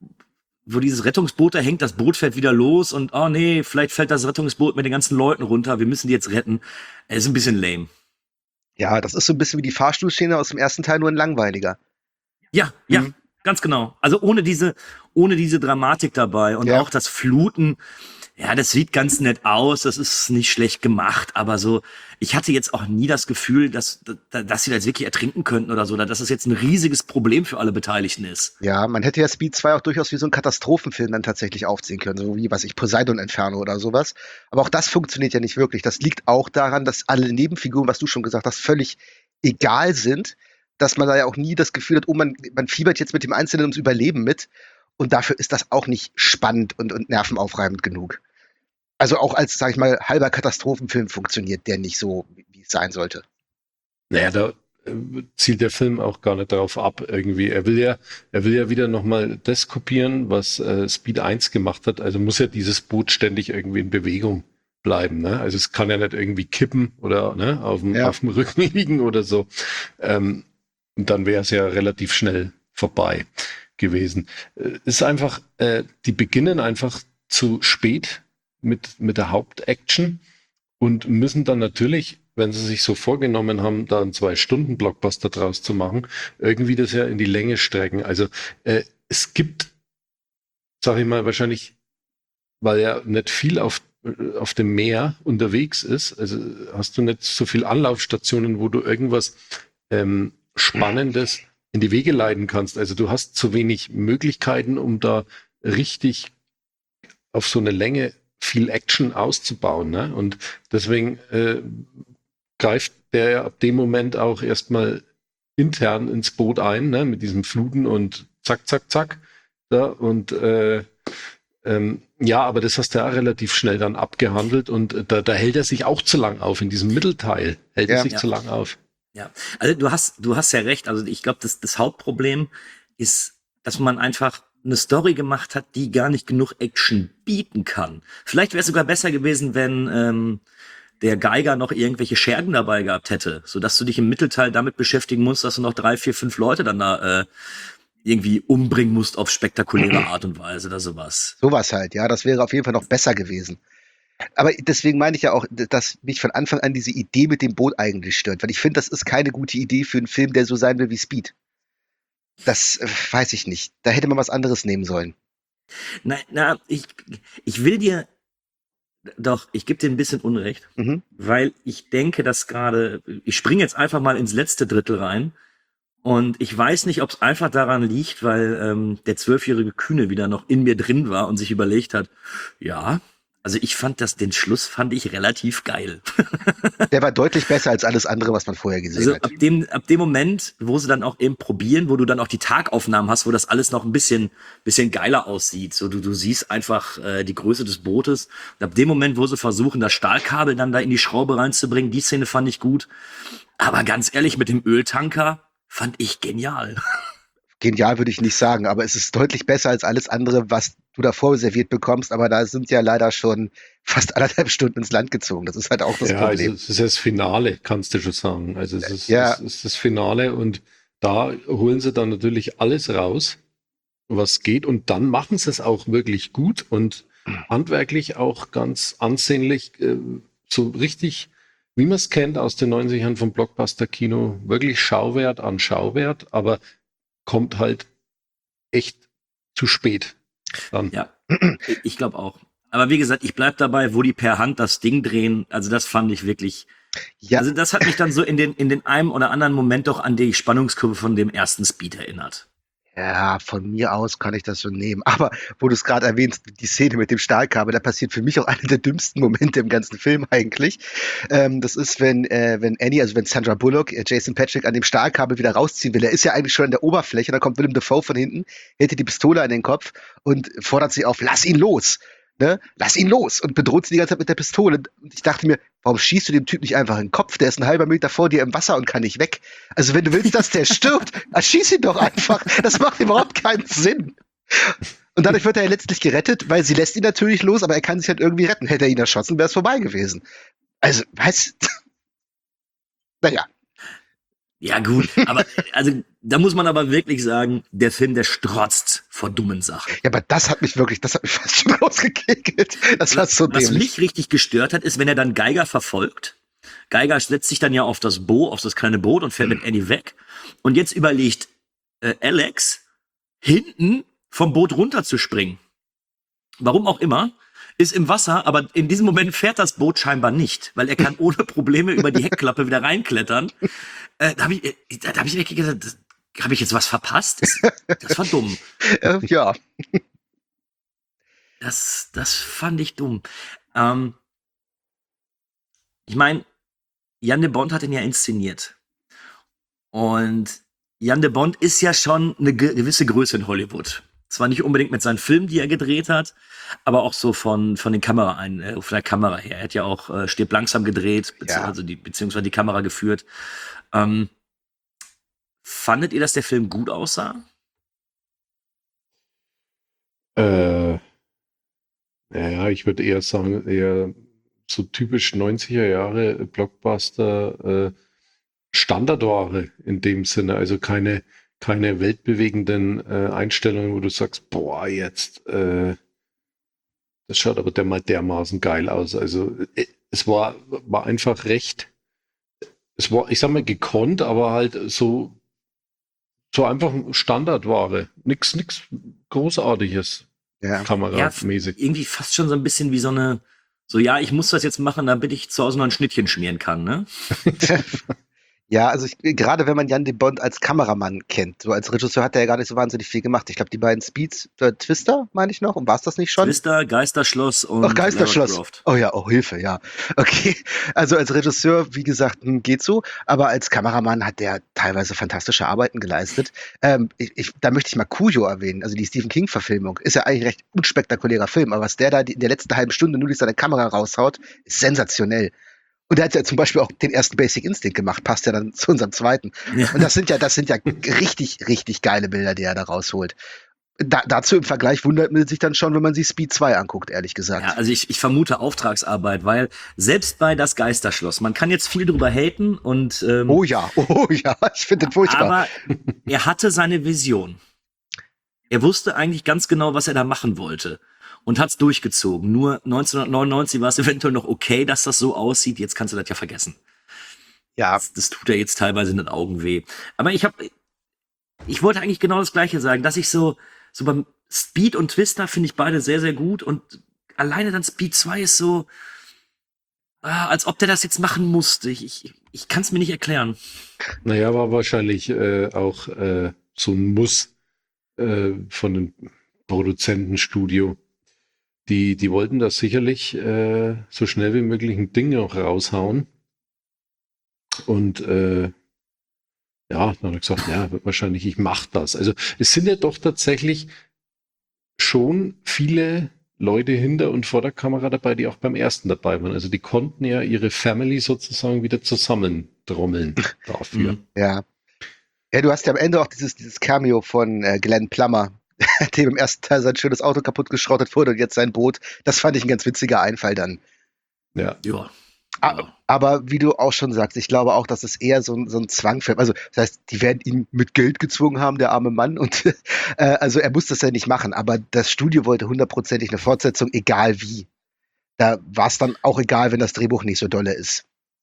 wo dieses Rettungsboot da hängt, das Boot fährt wieder los und oh nee, vielleicht fällt das Rettungsboot mit den ganzen Leuten runter, wir müssen die jetzt retten. Es ist ein bisschen lame. Ja, das ist so ein bisschen wie die Fahrstuhlszene aus dem ersten Teil, nur ein langweiliger. Ja, ja, Mhm. ganz genau. Also ohne diese, ohne diese Dramatik dabei und Ja. auch das Fluten. Ja, das sieht ganz nett aus, das ist nicht schlecht gemacht, aber so, ich hatte jetzt auch nie das Gefühl, dass, dass, dass sie da jetzt wirklich ertrinken könnten oder so, oder dass es jetzt ein riesiges Problem für alle Beteiligten ist. Ja, man hätte ja Speed zwei auch durchaus wie so einen Katastrophenfilm dann tatsächlich aufziehen können, so wie, was ich, Poseidon Inferno oder sowas. Aber auch das funktioniert ja nicht wirklich. Das liegt auch daran, dass alle Nebenfiguren, was du schon gesagt hast, völlig egal sind, dass man da ja auch nie das Gefühl hat, oh, man, man fiebert jetzt mit dem Einzelnen ums Überleben mit. Und dafür ist das auch nicht spannend und, und nervenaufreibend genug. Also auch als, sag ich mal, halber Katastrophenfilm funktioniert der nicht so, wie wie es sein sollte. Naja, da äh, zielt der Film auch gar nicht darauf ab irgendwie. Er will ja, er will ja wieder nochmal das kopieren, was äh, Speed eins gemacht hat. Also muss ja dieses Boot ständig irgendwie in Bewegung bleiben. Ne? Also es kann ja nicht irgendwie kippen oder ne, auf, dem, Ja. auf dem Rücken liegen oder so. Ähm, und dann wäre es ja relativ schnell vorbei gewesen. Äh, ist einfach, äh, die beginnen einfach zu spät mit, mit der Hauptaction und müssen dann natürlich, wenn sie sich so vorgenommen haben, da einen Zwei-Stunden-Blockbuster draus zu machen, irgendwie das ja in die Länge strecken. Also äh, es gibt, sag ich mal, wahrscheinlich, weil ja nicht viel auf, äh, auf dem Meer unterwegs ist, also hast du nicht so viel Anlaufstationen, wo du irgendwas ähm, Spannendes in die Wege leiten kannst. Also du hast zu wenig Möglichkeiten, um da richtig auf so eine Länge viel Action auszubauen. Ne? Und deswegen äh, greift der ja ab dem Moment auch erstmal intern ins Boot ein, ne? Mit diesem Fluten und zack, zack, zack. Da, und äh, ähm, ja, aber das hast du ja relativ schnell dann abgehandelt und äh, da, da hält er sich auch zu lang auf. In diesem Mittelteil hält Ja. er sich Ja. zu lang auf. Ja, also du hast, du hast ja recht. Also ich glaube, das, das Hauptproblem ist, dass man einfach eine Story gemacht hat, die gar nicht genug Action bieten kann. Vielleicht wäre es sogar besser gewesen, wenn ähm, der Geiger noch irgendwelche Schergen dabei gehabt hätte, sodass du dich im Mittelteil damit beschäftigen musst, dass du noch drei, vier, fünf Leute dann da äh, irgendwie umbringen musst auf spektakuläre Art und Weise oder sowas. Sowas halt, ja, das wäre auf jeden Fall noch besser gewesen. Aber deswegen meine ich ja auch, dass mich von Anfang an diese Idee mit dem Boot eigentlich stört, weil ich finde, das ist keine gute Idee für einen Film, der so sein will wie Speed. Das äh, weiß ich nicht. Da hätte man was anderes nehmen sollen. Na, na, ich, ich will dir, doch, ich gebe dir ein bisschen Unrecht, Mhm. weil ich denke, dass gerade, ich springe jetzt einfach mal ins letzte Drittel rein und ich weiß nicht, ob es einfach daran liegt, weil ähm, der zwölfjährige Kühne wieder noch in mir drin war und sich überlegt hat, ja, also ich fand das, den Schluss fand ich relativ geil. Der war deutlich besser als alles andere, was man vorher gesehen Also hat. ab dem, ab dem Moment, wo sie dann auch eben probieren, wo du dann auch die Tagaufnahmen hast, wo das alles noch ein bisschen, bisschen geiler aussieht. So, du, du siehst einfach äh, die Größe des Bootes. Und ab dem Moment, wo sie versuchen, das Stahlkabel dann da in die Schraube reinzubringen, die Szene fand ich gut. Aber ganz ehrlich, mit dem Öltanker fand ich genial. Genial würde ich nicht sagen, aber es ist deutlich besser als alles andere, was du davor serviert bekommst. Aber da sind ja leider schon fast anderthalb Stunden ins Land gezogen. Das ist halt auch das ja, Problem. also es ist das Finale, kannst du schon sagen. Also es ist, Ja. es ist das Finale und da holen sie dann natürlich alles raus, was geht. Und dann machen sie es auch wirklich gut und handwerklich auch ganz ansehnlich, äh, so richtig, wie man es kennt aus den neunzigern vom Blockbuster-Kino, wirklich Schauwert an Schauwert, aber kommt halt echt zu spät dann. Ja, ich glaube auch. Aber wie gesagt, ich bleib dabei, wo die per Hand das Ding drehen. Also das fand ich wirklich. Ja. Also das hat mich dann so in den in den einem oder anderen Moment doch an die Spannungskurve von dem ersten Speed erinnert. Ja, von mir aus kann ich das schon nehmen. Aber wo du es gerade erwähnst, die Szene mit dem Stahlkabel, da passiert für mich auch einer der dümmsten Momente im ganzen Film eigentlich. Ähm, das ist, wenn, äh, wenn Annie, also wenn Sandra Bullock, äh, Jason Patrick an dem Stahlkabel wieder rausziehen will. Er ist ja eigentlich schon an der Oberfläche, dann kommt Willem Dafoe von hinten, hält ihr die Pistole an den Kopf und fordert sie auf, lass ihn los. Ne? Lass ihn los und bedroht sie die ganze Zeit mit der Pistole. Und ich dachte mir, warum schießt du dem Typ nicht einfach in den Kopf? Der ist ein halber Meter vor dir im Wasser und kann nicht weg. Also wenn du willst, dass der stirbt, dann schieß ihn doch einfach. Das macht überhaupt keinen Sinn. Und dadurch wird er ja letztlich gerettet, weil sie lässt ihn natürlich los, aber er kann sich halt irgendwie retten. Hätte er ihn erschossen, wäre es vorbei gewesen. Also, was? Naja. Ja gut, aber also da muss man aber wirklich sagen, der Film, der strotzt vor dummen Sachen. Ja, aber das hat mich wirklich, das hat mich fast schon rausgekegelt. Das war so Was dämlich. mich richtig gestört hat, ist, wenn er dann Geiger verfolgt. Geiger setzt sich dann ja auf das Boot, auf das kleine Boot und fährt mit Annie weg. Und jetzt überlegt äh, Alex, hinten vom Boot runterzuspringen. Warum auch immer. Ist im Wasser, aber in diesem Moment fährt das Boot scheinbar nicht, weil er kann ohne Probleme über die Heckklappe wieder reinklettern. Äh, da habe ich, äh, da hab ich wirklich gedacht, habe ich jetzt was verpasst? Das, das war dumm. Äh, ja. Das, das fand ich dumm. Ähm, ich meine, Jan de Bont hat ihn ja inszeniert. Und Jan de Bont ist ja schon eine ge- gewisse Größe in Hollywood. Zwar nicht unbedingt mit seinen Filmen, die er gedreht hat, aber auch so von, von den Kamera ein, äh, von der Kamera her. Er hat ja auch äh, Stirb langsam gedreht, bezieh- Ja. also die, beziehungsweise die Kamera geführt. Ähm, fandet ihr, dass der Film gut aussah? Äh, naja, ich würde eher sagen, eher so typisch neunziger Jahre Blockbuster, äh, Standardware in dem Sinne, also keine, keine weltbewegenden äh, Einstellungen, wo du sagst, boah, jetzt, äh, das schaut aber der mal dermaßen geil aus. Also äh, es war, war einfach recht, es war, ich sag mal, gekonnt, aber halt so, so einfach Standardware. Nix, nix Großartiges, Ja. kameramäßig. Irgendwie fast schon so ein bisschen wie so eine, so ja, ich muss das jetzt machen, damit ich zu Hause noch ein Schnittchen schmieren kann, ne? Ja, also ich, gerade wenn man Jan de Bont als Kameramann kennt, so als Regisseur hat er ja gar nicht so wahnsinnig viel gemacht. Ich glaube, die beiden Speeds, äh, Twister, meine ich noch, und war es das nicht schon? Twister, Geisterschloss und Ach, Geisterschloss. Lara Croft. Oh ja, oh Hilfe, ja. Okay, also als Regisseur, wie gesagt, hm, geht so, aber als Kameramann hat der teilweise fantastische Arbeiten geleistet. Ähm, ich, ich, da möchte ich mal Cujo erwähnen, also die Stephen King-Verfilmung. Ist ja eigentlich ein recht unspektakulärer Film, aber was der da die- in der letzten halben Stunde nur durch seine Kamera raushaut, ist sensationell. Und er hat ja zum Beispiel auch den ersten Basic Instinct gemacht, passt ja dann zu unserem zweiten. Ja. Und das sind ja, das sind ja richtig, richtig geile Bilder, die er da rausholt. Da, dazu im Vergleich wundert man sich dann schon, wenn man sich Speed zwei anguckt, ehrlich gesagt. Ja, also ich, ich vermute Auftragsarbeit, weil selbst bei Das Geisterschloss, man kann jetzt viel drüber haten und ähm, Oh ja, oh ja, ich finde den furchtbar. aber er hatte seine Vision. Er wusste eigentlich ganz genau, was er da machen wollte und hat's durchgezogen. Nur neunzehnhundertneunundneunzig war es eventuell noch okay, dass das so aussieht. Jetzt kannst du das ja vergessen. Ja, Das, das tut ja jetzt teilweise in den Augen weh. Aber ich habe, ich wollte eigentlich genau das Gleiche sagen, dass ich so, so beim Speed und Twister finde ich beide sehr, sehr gut und alleine dann Speed zwei ist so, ah, als ob der das jetzt machen musste. Ich, ich, ich kann es mir nicht erklären. Naja, war wahrscheinlich äh, auch äh, so ein Muss äh, von dem Produzentenstudio. Die, die wollten das sicherlich äh, so schnell wie möglich ein Ding noch raushauen. Und äh, ja, dann hat er gesagt, ja, wahrscheinlich, ich mach das. Also es sind ja doch tatsächlich schon viele Leute hinter und vor der Kamera dabei, die auch beim ersten dabei waren. Also die konnten ja ihre Family sozusagen wieder zusammendrommeln dafür. Mhm. ja. Ja, du hast ja am Ende auch dieses, dieses Cameo von äh, Glenn Plummer, dem im ersten Teil sein schönes Auto kaputt geschrottet wurde und jetzt sein Boot. Das fand ich ein ganz witziger Einfall dann. Ja. Ja. A- Aber wie du auch schon sagst, ich glaube auch, dass es eher so ein, so ein Zwangfilm, also das heißt, die werden ihn mit Geld gezwungen haben, der arme Mann, und äh, also er muss das ja nicht machen, aber das Studio wollte hundertprozentig eine Fortsetzung, egal wie. Da war es dann auch egal, wenn das Drehbuch nicht so dolle ist.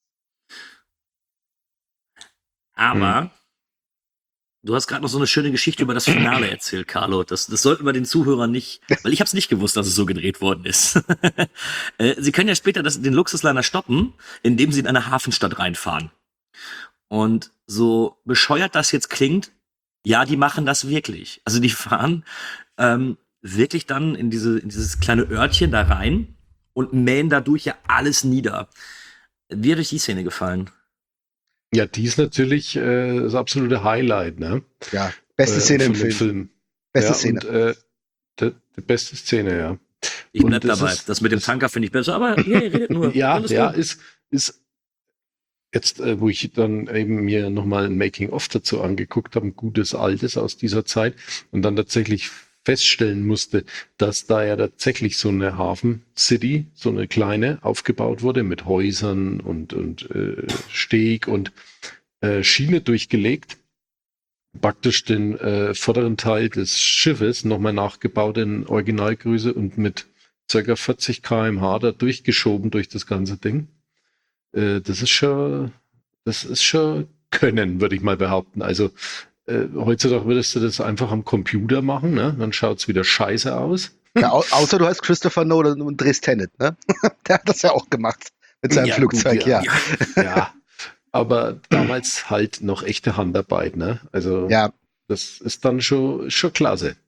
Aber Hm. du hast gerade noch so eine schöne Geschichte über das Finale erzählt, Carlo. Das, das sollten wir den Zuhörern nicht, weil ich habe es nicht gewusst, dass es so gedreht worden ist. Äh, Sie können ja später das, den Luxusliner stoppen, indem sie in eine Hafenstadt reinfahren. Und so bescheuert das jetzt klingt, ja, die machen das wirklich. Also die fahren ähm, wirklich dann in, diese, in dieses kleine Örtchen da rein und mähen dadurch ja alles nieder. Wie hat euch die Szene gefallen? Ja, die ist natürlich äh, das absolute Highlight, ne? Ja, beste Äh, Szene im von dem Film. Beste ja, Szene. Und, äh, die, die beste Szene, ja. Ich Und bleib das dabei. ist- das mit dem Tanker finde ich besser, aber ja, ihr redet nur. Ja, Alles ja, gut. ist, ist jetzt, äh, wo ich dann eben mir nochmal ein Making-of dazu angeguckt habe, ein gutes altes aus dieser Zeit und dann tatsächlich feststellen musste, dass da ja tatsächlich so eine Hafen-City, so eine kleine, aufgebaut wurde mit Häusern und, und äh, Steg und äh, Schiene durchgelegt. Praktisch den äh, vorderen Teil des Schiffes nochmal nachgebaut in Originalgröße und mit ca. vierzig Kilometer pro Stunde da durchgeschoben durch das ganze Ding. Äh, das ist schon, das ist schon Können, würde ich mal behaupten. Also äh, heutzutage würdest du das einfach am Computer machen, ne? Dann schaut's wieder scheiße aus. Ja, au außer du heißt Christopher Nolan und drehst Tenet, ne? Der hat das ja auch gemacht mit seinem Ja, Flugzeug, gut, ja. ja. Ja, aber damals halt noch echte Handarbeit, ne? Also Ja, das ist dann schon, schon klasse.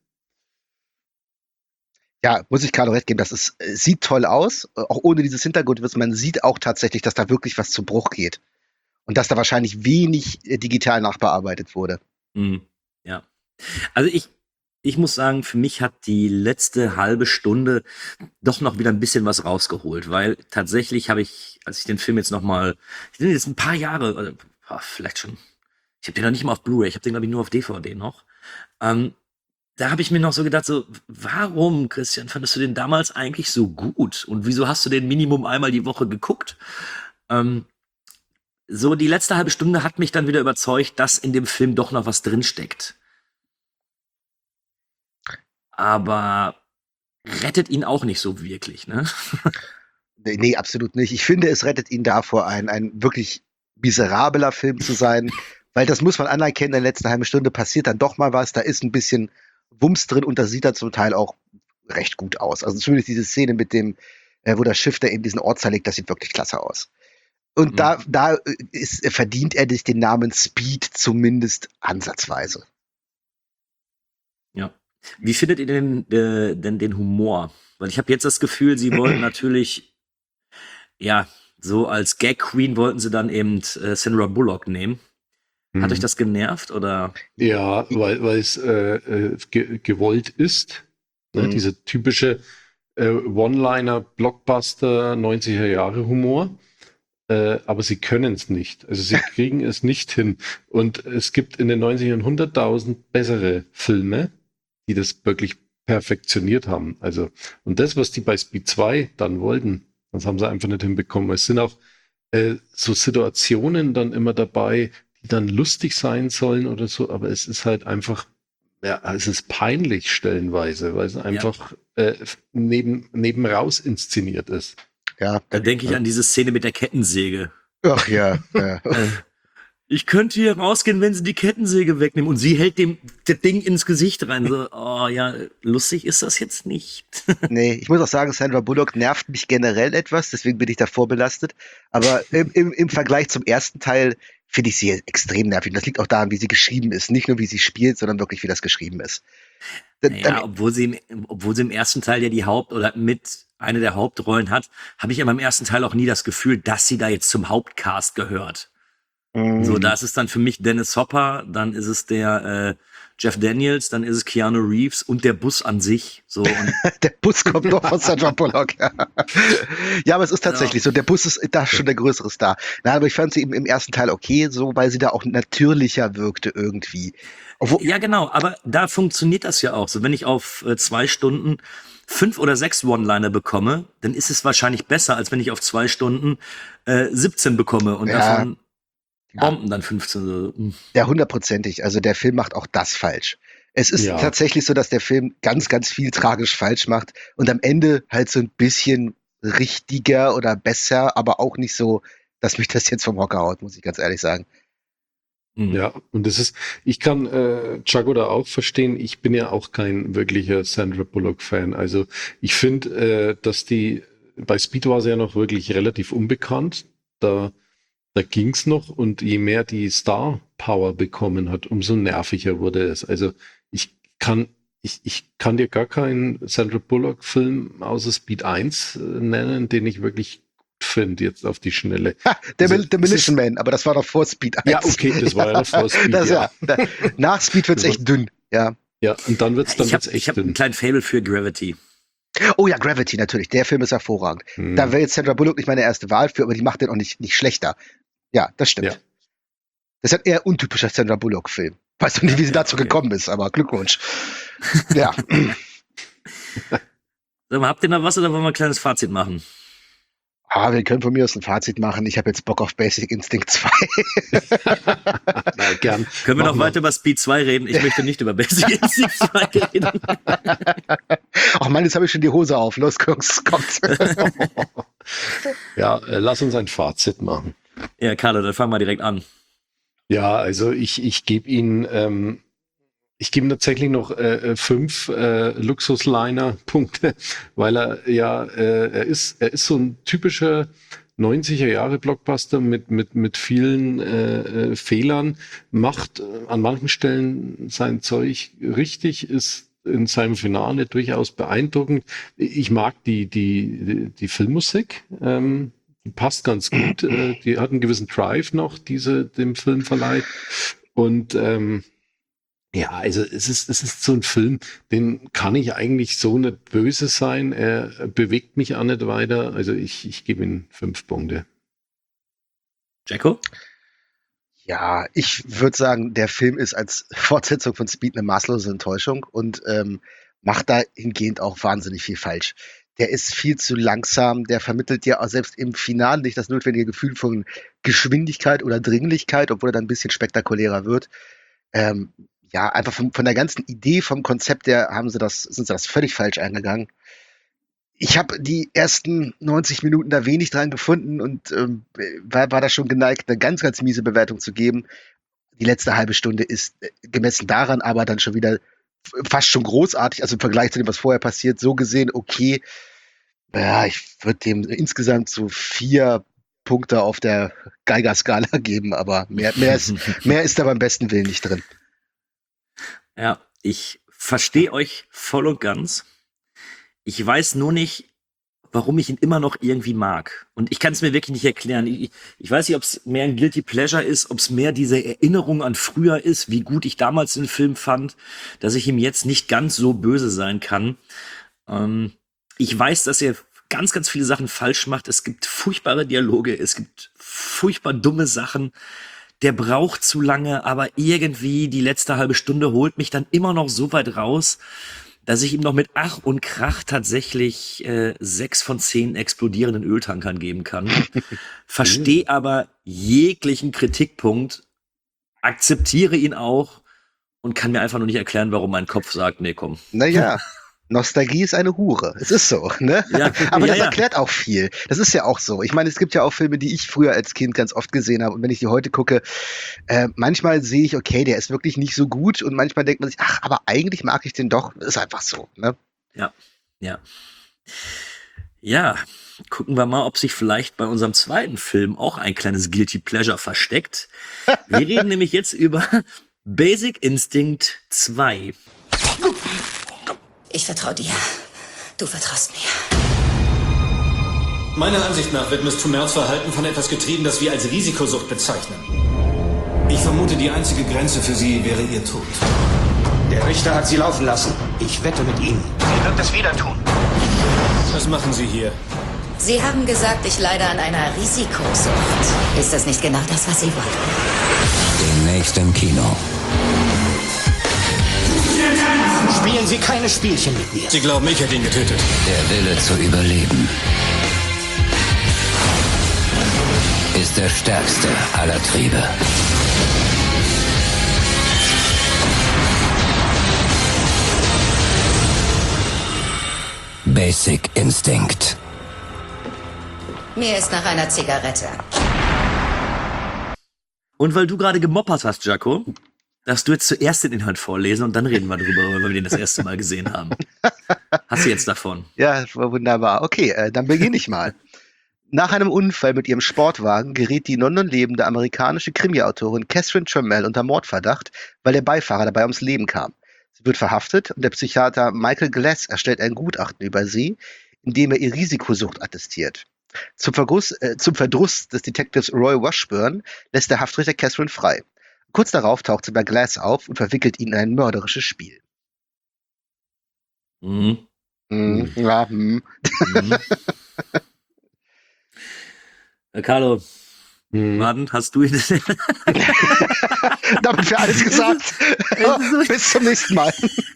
ja, muss ich Carlo recht geben, das ist, äh, sieht toll aus, äh, auch ohne dieses Hintergrundwissen. Man sieht auch tatsächlich, dass da wirklich was zu Bruch geht. Und dass da wahrscheinlich wenig äh, digital nachbearbeitet wurde. Mhm. Ja. Also ich, ich muss sagen, für mich hat die letzte halbe Stunde doch noch wieder ein bisschen was rausgeholt, weil tatsächlich habe ich, als ich den Film jetzt noch mal, ich bin jetzt ein paar Jahre, oder, boah, vielleicht schon, ich habe den noch nicht mal auf Blu-ray, ich habe den glaube ich nur auf D V D noch. Ähm, da habe ich mir noch so gedacht, so, warum, Christian, fandest du den damals eigentlich so gut? Und wieso hast du den Minimum einmal die Woche geguckt? Ähm, so die letzte halbe Stunde hat mich dann wieder überzeugt, dass in dem Film doch noch was drinsteckt. Aber rettet ihn auch nicht so wirklich, ne? Nee, nee, absolut nicht. Ich finde, es rettet ihn davor, ein, ein wirklich miserabler Film zu sein, weil das muss man anerkennen, in der letzten halben Stunde passiert dann doch mal was, da ist ein bisschen Wumms drin und das sieht dann zum Teil auch recht gut aus. Also zumindest diese Szene mit dem, äh, wo das Schiff da eben diesen Ort zerlegt, das sieht wirklich klasse aus. Und Mhm. da, da äh, ist, äh, verdient er sich den Namen Speed zumindest ansatzweise. Ja. Wie findet ihr denn, äh, denn den Humor? Weil ich habe jetzt das Gefühl, sie wollten natürlich, ja, so als Gag-Queen wollten sie dann eben äh, Sandra Bullock nehmen. Hat Mhm. euch das genervt oder? Ja, weil weil es äh, äh, ge gewollt ist. Ne? Mhm. Dieser typische äh, One-Liner-Blockbuster neunziger Jahre Humor. Äh, aber sie können es nicht. Also sie kriegen es nicht hin. Und es gibt in den neunzigern hunderttausend bessere Filme, die das wirklich perfektioniert haben. Also, und das, was die bei Speed zwei dann wollten, das haben sie einfach nicht hinbekommen. Es sind auch äh, so Situationen dann immer dabei, die dann lustig sein sollen oder so, aber es ist halt einfach, ja, es ist peinlich stellenweise, weil es einfach äh, neben, neben raus inszeniert ist. Ja. Da denke ich an diese Szene mit der Kettensäge. Ach ja. ja. Äh, Ich könnte hier rausgehen, wenn sie die Kettensäge wegnehmen. Und sie hält dem das Ding ins Gesicht rein. So, oh ja, lustig ist das jetzt nicht. Nee, ich muss auch sagen, Sandra Bullock nervt mich generell etwas, deswegen bin ich da vorbelastet. Aber im, im, im Vergleich zum ersten Teil finde ich sie extrem nervig. Das liegt auch daran, wie sie geschrieben ist. Nicht nur, wie sie spielt, sondern wirklich, wie das geschrieben ist. Dann, Ja, dann, obwohl sie, im, obwohl sie im ersten Teil ja die Haupt- oder mit eine der Hauptrollen hat, habe ich aber im ersten Teil auch nie das Gefühl, dass sie da jetzt zum Hauptcast gehört. mh, So, da ist es dann für mich Dennis Hopper, dann ist es der äh, Jeff Daniels, dann ist es Keanu Reeves und der Bus an sich. So, und der Bus kommt doch von Sandra Bullock. Ja. ja, aber es ist tatsächlich so. Der Bus ist da schon der größere Star. Nein, aber ich fand sie eben im ersten Teil okay, so, weil sie da auch natürlicher wirkte irgendwie. Obwohl, ja, genau, aber da funktioniert das ja auch. So, wenn ich auf äh, zwei Stunden fünf oder sechs One-Liner bekomme, dann ist es wahrscheinlich besser, als wenn ich auf zwei Stunden äh, siebzehn bekomme und Ja. davon Bomben dann fünfzehn. So. Ja, hundertprozentig. Also der Film macht auch das falsch. Es ist Ja. tatsächlich so, dass der Film ganz, ganz viel tragisch falsch macht und am Ende halt so ein bisschen richtiger oder besser, aber auch nicht so, dass mich das jetzt vom Hocker haut, muss ich ganz ehrlich sagen. Mhm. Ja, und das ist, ich kann äh, Chago da auch verstehen, ich bin ja auch kein wirklicher Sandra Bullock-Fan. Also ich finde, äh, dass die, bei Speed war sie ja noch wirklich relativ unbekannt. Da, da ging's noch und je mehr die Star-Power bekommen hat, umso nerviger wurde es. Also ich kann, ich, ich kann dir gar keinen Sandra Bullock-Film außer Speed eins äh, nennen, den ich wirklich finde, jetzt auf die Schnelle. Ha, der Also, Mil- Demolition Man, aber das war noch vor Speed eins. Ja, okay, das war ja noch vor Speed, Das, ja. ja. Da, nach Speed wird's Das war- echt dünn, ja. Ja, und dann wird's, dann Ich habe wird's echt ich hab einen dünn. kleinen Faible für Gravity. Oh ja, Gravity natürlich, der Film ist hervorragend. Hm. Da wäre jetzt Sandra Bullock nicht meine erste Wahl für, aber die macht den auch nicht, nicht schlechter. Ja, das stimmt. Ja. Das ist ein eher untypischer Sandra Bullock-Film. Weiß noch nicht, wie sie dazu okay. gekommen ist, aber Glückwunsch. Ja. Sag mal, habt ihr noch was oder wollen wir ein kleines Fazit machen? Ah, wir können von mir aus ein Fazit machen. Ich habe jetzt Bock auf Basic Instinct zwei. Na, gern. Können wir Mach noch mal. weiter über Speed zwei reden? Ich möchte nicht über Basic Instinct zwei reden. Ach Mann, jetzt habe ich schon die Hose auf. Los, Jungs, kommt. Ja, äh, lass uns ein Fazit machen. Ja, Carlo, dann fangen wir direkt an. Ja, also ich, ich gebe Ihnen, ähm, ich gebe ihm tatsächlich noch äh, fünf äh, Luxusliner-Punkte, weil er ja, äh, er ist, er ist so ein typischer neunziger Jahre Blockbuster mit, mit, mit vielen äh, äh, Fehlern, macht äh, an manchen Stellen sein Zeug richtig, ist in seinem Finale durchaus beeindruckend. Ich mag die, die, die, die Filmmusik, ähm, die passt ganz gut. Äh, die hat einen gewissen Drive noch, diese dem Film verleiht. Und ähm, ja, also es ist, es ist so ein Film, den kann ich eigentlich so nicht böse sein. Er bewegt mich auch nicht weiter. Also ich, ich gebe ihm fünf Punkte. Jacko? Ja, ich würde sagen, der Film ist als Fortsetzung von Speed eine maßlose Enttäuschung und ähm, macht dahingehend auch wahnsinnig viel falsch. Der ist viel zu langsam, der vermittelt dir auch selbst im Finale nicht das notwendige Gefühl von Geschwindigkeit oder Dringlichkeit, obwohl er dann ein bisschen spektakulärer wird. Ähm, ja, einfach von, von der ganzen Idee, vom Konzept her haben sie das, sind sie das völlig falsch eingegangen. Ich habe die ersten neunzig Minuten da wenig dran gefunden und ähm, war, war da schon geneigt, eine ganz, ganz miese Bewertung zu geben. Die letzte halbe Stunde ist äh, gemessen daran aber dann schon wieder f- fast schon großartig, also im Vergleich zu dem, was vorher passiert, so gesehen, okay. Ja, ich würde dem insgesamt so vier Punkte auf der Geiger-Skala geben, aber mehr, mehr, ist, mehr ist da beim besten Willen nicht drin. Ja, ich verstehe euch voll und ganz. Ich weiß nur nicht, warum ich ihn immer noch irgendwie mag. Und ich kann es mir wirklich nicht erklären. Ich, ich weiß nicht, ob es mehr ein Guilty Pleasure ist, ob es mehr diese Erinnerung an früher ist, wie gut ich damals den Film fand, dass ich ihm jetzt nicht ganz so böse sein kann. Ähm, ich weiß, dass er ganz, ganz viele Sachen falsch macht. Es gibt furchtbare Dialoge, es gibt furchtbar dumme Sachen. Der braucht zu lange, aber irgendwie die letzte halbe Stunde holt mich dann immer noch so weit raus, dass ich ihm noch mit Ach und Krach tatsächlich äh, sechs von zehn explodierenden Öltankern geben kann. Verstehe aber jeglichen Kritikpunkt, akzeptiere ihn auch und kann mir einfach nur nicht erklären, warum mein Kopf sagt, nee, komm. Naja, Nostalgie ist eine Hure. Es ist so, ne? Ja, Aber ja, das ja. erklärt auch viel. Das ist ja auch so. Ich meine, es gibt ja auch Filme, die ich früher als Kind ganz oft gesehen habe. Und wenn ich die heute gucke, äh, manchmal sehe ich, okay, der ist wirklich nicht so gut. Und manchmal denkt man sich, ach, aber eigentlich mag ich den doch. Das ist einfach so, ne? Ja, ja. Ja, gucken wir mal, ob sich vielleicht bei unserem zweiten Film auch ein kleines Guilty Pleasure versteckt. Wir reden nämlich jetzt über Basic Instinct zwei. Ich vertraue dir. Du vertraust mir. Meiner Ansicht nach wird Miss Tumers Verhalten von etwas getrieben, das wir als Risikosucht bezeichnen. Ich vermute, die einzige Grenze für sie wäre ihr Tod. Der Richter hat sie laufen lassen. Ich wette mit Ihnen. Sie wird es wieder tun. Was machen Sie hier? Sie haben gesagt, ich leide an einer Risikosucht. Ist das nicht genau das, was Sie wollten? Demnächst im Kino. Spielen Sie keine Spielchen mit mir. Sie glauben, ich hätte ihn getötet. Der Wille zu überleben ist der stärkste aller Triebe. Basic Instinct. Mir ist nach einer Zigarette. Und weil du gerade gemoppert hast, Jaco, darfst du jetzt zuerst den Inhalt vorlesen und dann reden wir drüber, weil wir den das erste Mal gesehen haben. Hast du jetzt davon? Ja, wunderbar. Okay, äh, dann beginne ich mal. Nach einem Unfall mit ihrem Sportwagen gerät die in London lebende amerikanische Krimi-Autorin Catherine Trammell unter Mordverdacht, weil der Beifahrer dabei ums Leben kam. Sie wird verhaftet und der Psychiater Michael Glass erstellt ein Gutachten über sie, in dem er ihr Risikosucht attestiert. Zum, Verguss, äh, zum Verdruss des Detectives Roy Washburn lässt der Haftrichter Catherine frei. Kurz darauf taucht sie bei Glass auf und verwickelt ihn in ein mörderisches Spiel. Mhm. Mhm. Ja, mhm. Mhm. Herr Carlo, Hm. Martin, hast du ihn? Damit wäre alles gesagt. Bis zum nächsten Mal.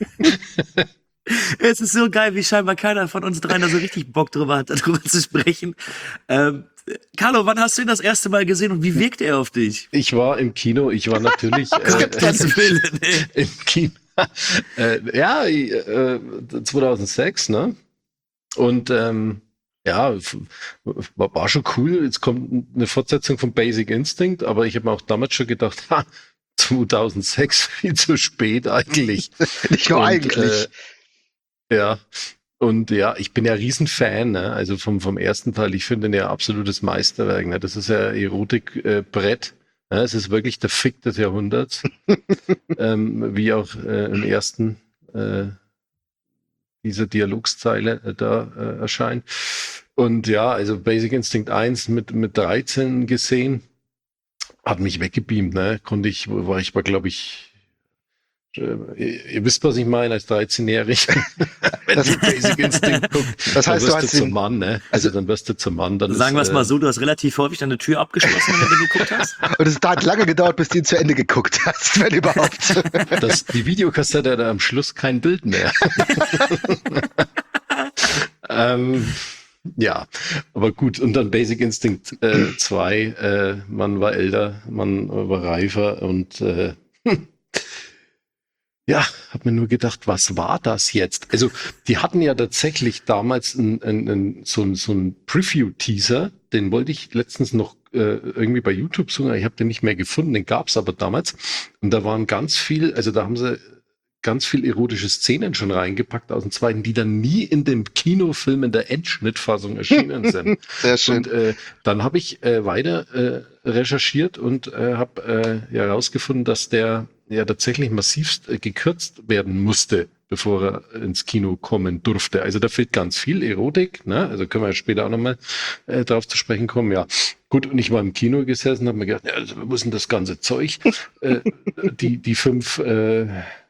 Es ist so geil, wie scheinbar keiner von uns dreien da so richtig Bock drüber hat, darüber zu sprechen. Ähm, Carlo, wann hast du ihn das erste Mal gesehen und wie wirkt er auf dich? Ich war im Kino, ich war natürlich äh, Das Willen, ey. im Kino. äh, ja, äh, zweitausendsechs, ne? Und ähm, ja, f- war, war schon cool. Jetzt kommt eine Fortsetzung von Basic Instinct, aber ich habe mir auch damals schon gedacht, ha, zweitausendsechs, viel zu spät eigentlich. Nicht nur Und, eigentlich. Äh, ja, und ja, ich bin ja Riesenfan, ne? Also vom, vom ersten Teil. Ich finde den ja absolutes Meisterwerk. Ne? Das ist ja Erotikbrett. Äh, ne? Es ist wirklich der Fick des Jahrhunderts. ähm, wie auch äh, im ersten äh, diese Dialogszeile äh, da äh, erscheint. Und ja, also Basic Instinct eins mit, mit dreizehn gesehen, hat mich weggebeamt, ne? Konnte ich, war ich mal, glaube ich, äh, ihr, ihr wisst, was ich meine, als dreizehnjähriger. Wenn Das- du Basic Instinct guckst, Das heißt, dann du wirst hast du zum ihn- Mann, ne? Also dann wirst du zum Mann. Dann Sagen wir ist, es mal so, du hast relativ häufig deine Tür abgeschlossen, wenn du den geguckt hast. Und es hat lange gedauert, bis du ihn zu Ende geguckt hast, wenn überhaupt. äh, das, die Videokassette hat am Schluss kein Bild mehr. ähm, ja, aber gut. Und dann Basic Instinct äh, zwei. Äh, man war älter, man war reifer und äh, hm. ja, hab mir nur gedacht, was war das jetzt? Also, die hatten ja tatsächlich damals ein, ein, ein, so ein, so ein Preview-Teaser, den wollte ich letztens noch äh, irgendwie bei YouTube suchen, ich habe den nicht mehr gefunden, den gab's aber damals. Und da waren ganz viel, also da haben sie ganz viel erotische Szenen schon reingepackt aus dem zweiten, die dann nie in dem Kinofilm in der Endschnittfassung erschienen sind. Sehr schön. Und äh, dann habe ich äh, weiter äh, recherchiert und äh, habe äh, ja herausgefunden, dass der ja tatsächlich massivst äh, gekürzt werden musste, bevor er ins Kino kommen durfte. Also da fehlt ganz viel Erotik, ne? Also können wir ja später auch nochmal äh, drauf zu sprechen kommen. Ja, gut, und ich war im Kino gesessen, habe mir gedacht, ja, also, wo ist denn das ganze Zeug? äh, die, die fünf äh,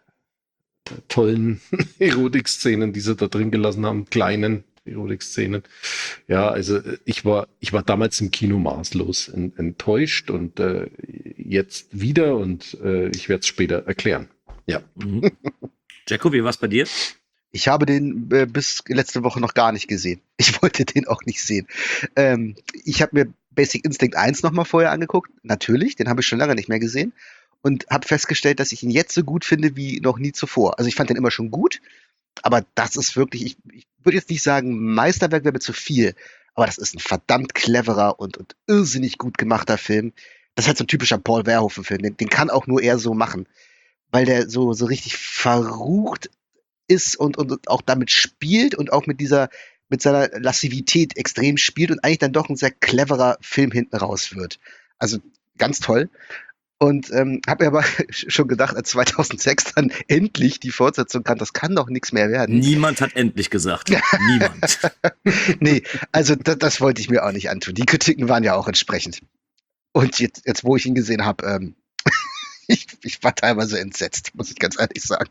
tollen Erotik-Szenen, die sie da drin gelassen haben, kleinen Erotik-Szenen. Ja, also ich war, ich war damals im Kino maßlos en- enttäuscht und äh, jetzt wieder und äh, ich werde es später erklären. Ja. Mhm. Jacko, wie war's bei dir? Ich habe den äh, bis letzte Woche noch gar nicht gesehen. Ich wollte den auch nicht sehen. Ähm, ich habe mir Basic Instinct eins nochmal vorher angeguckt. Natürlich, den habe ich schon lange nicht mehr gesehen. Und habe festgestellt, dass ich ihn jetzt so gut finde wie noch nie zuvor. Also ich fand den immer schon gut, aber das ist wirklich, ich, ich würde jetzt nicht sagen, Meisterwerk wäre mir zu viel, aber das ist ein verdammt cleverer und, und irrsinnig gut gemachter Film. Das ist halt so ein typischer Paul Verhoeven-Film. Den, den kann auch nur er so machen, weil der so, so richtig verrucht ist und, und auch damit spielt und auch mit dieser, mit seiner Lassivität extrem spielt und eigentlich dann doch ein sehr cleverer Film hinten raus wird. Also ganz toll. Und ähm, habe mir aber schon gedacht, als zweitausendsechs dann endlich die Fortsetzung kam, das kann doch nichts mehr werden. Niemand hat endlich gesagt. Niemand. Nee, also da, das wollte ich mir auch nicht antun. Die Kritiken waren ja auch entsprechend. Und jetzt, jetzt wo ich ihn gesehen habe, ähm, ich, ich war teilweise entsetzt, muss ich ganz ehrlich sagen.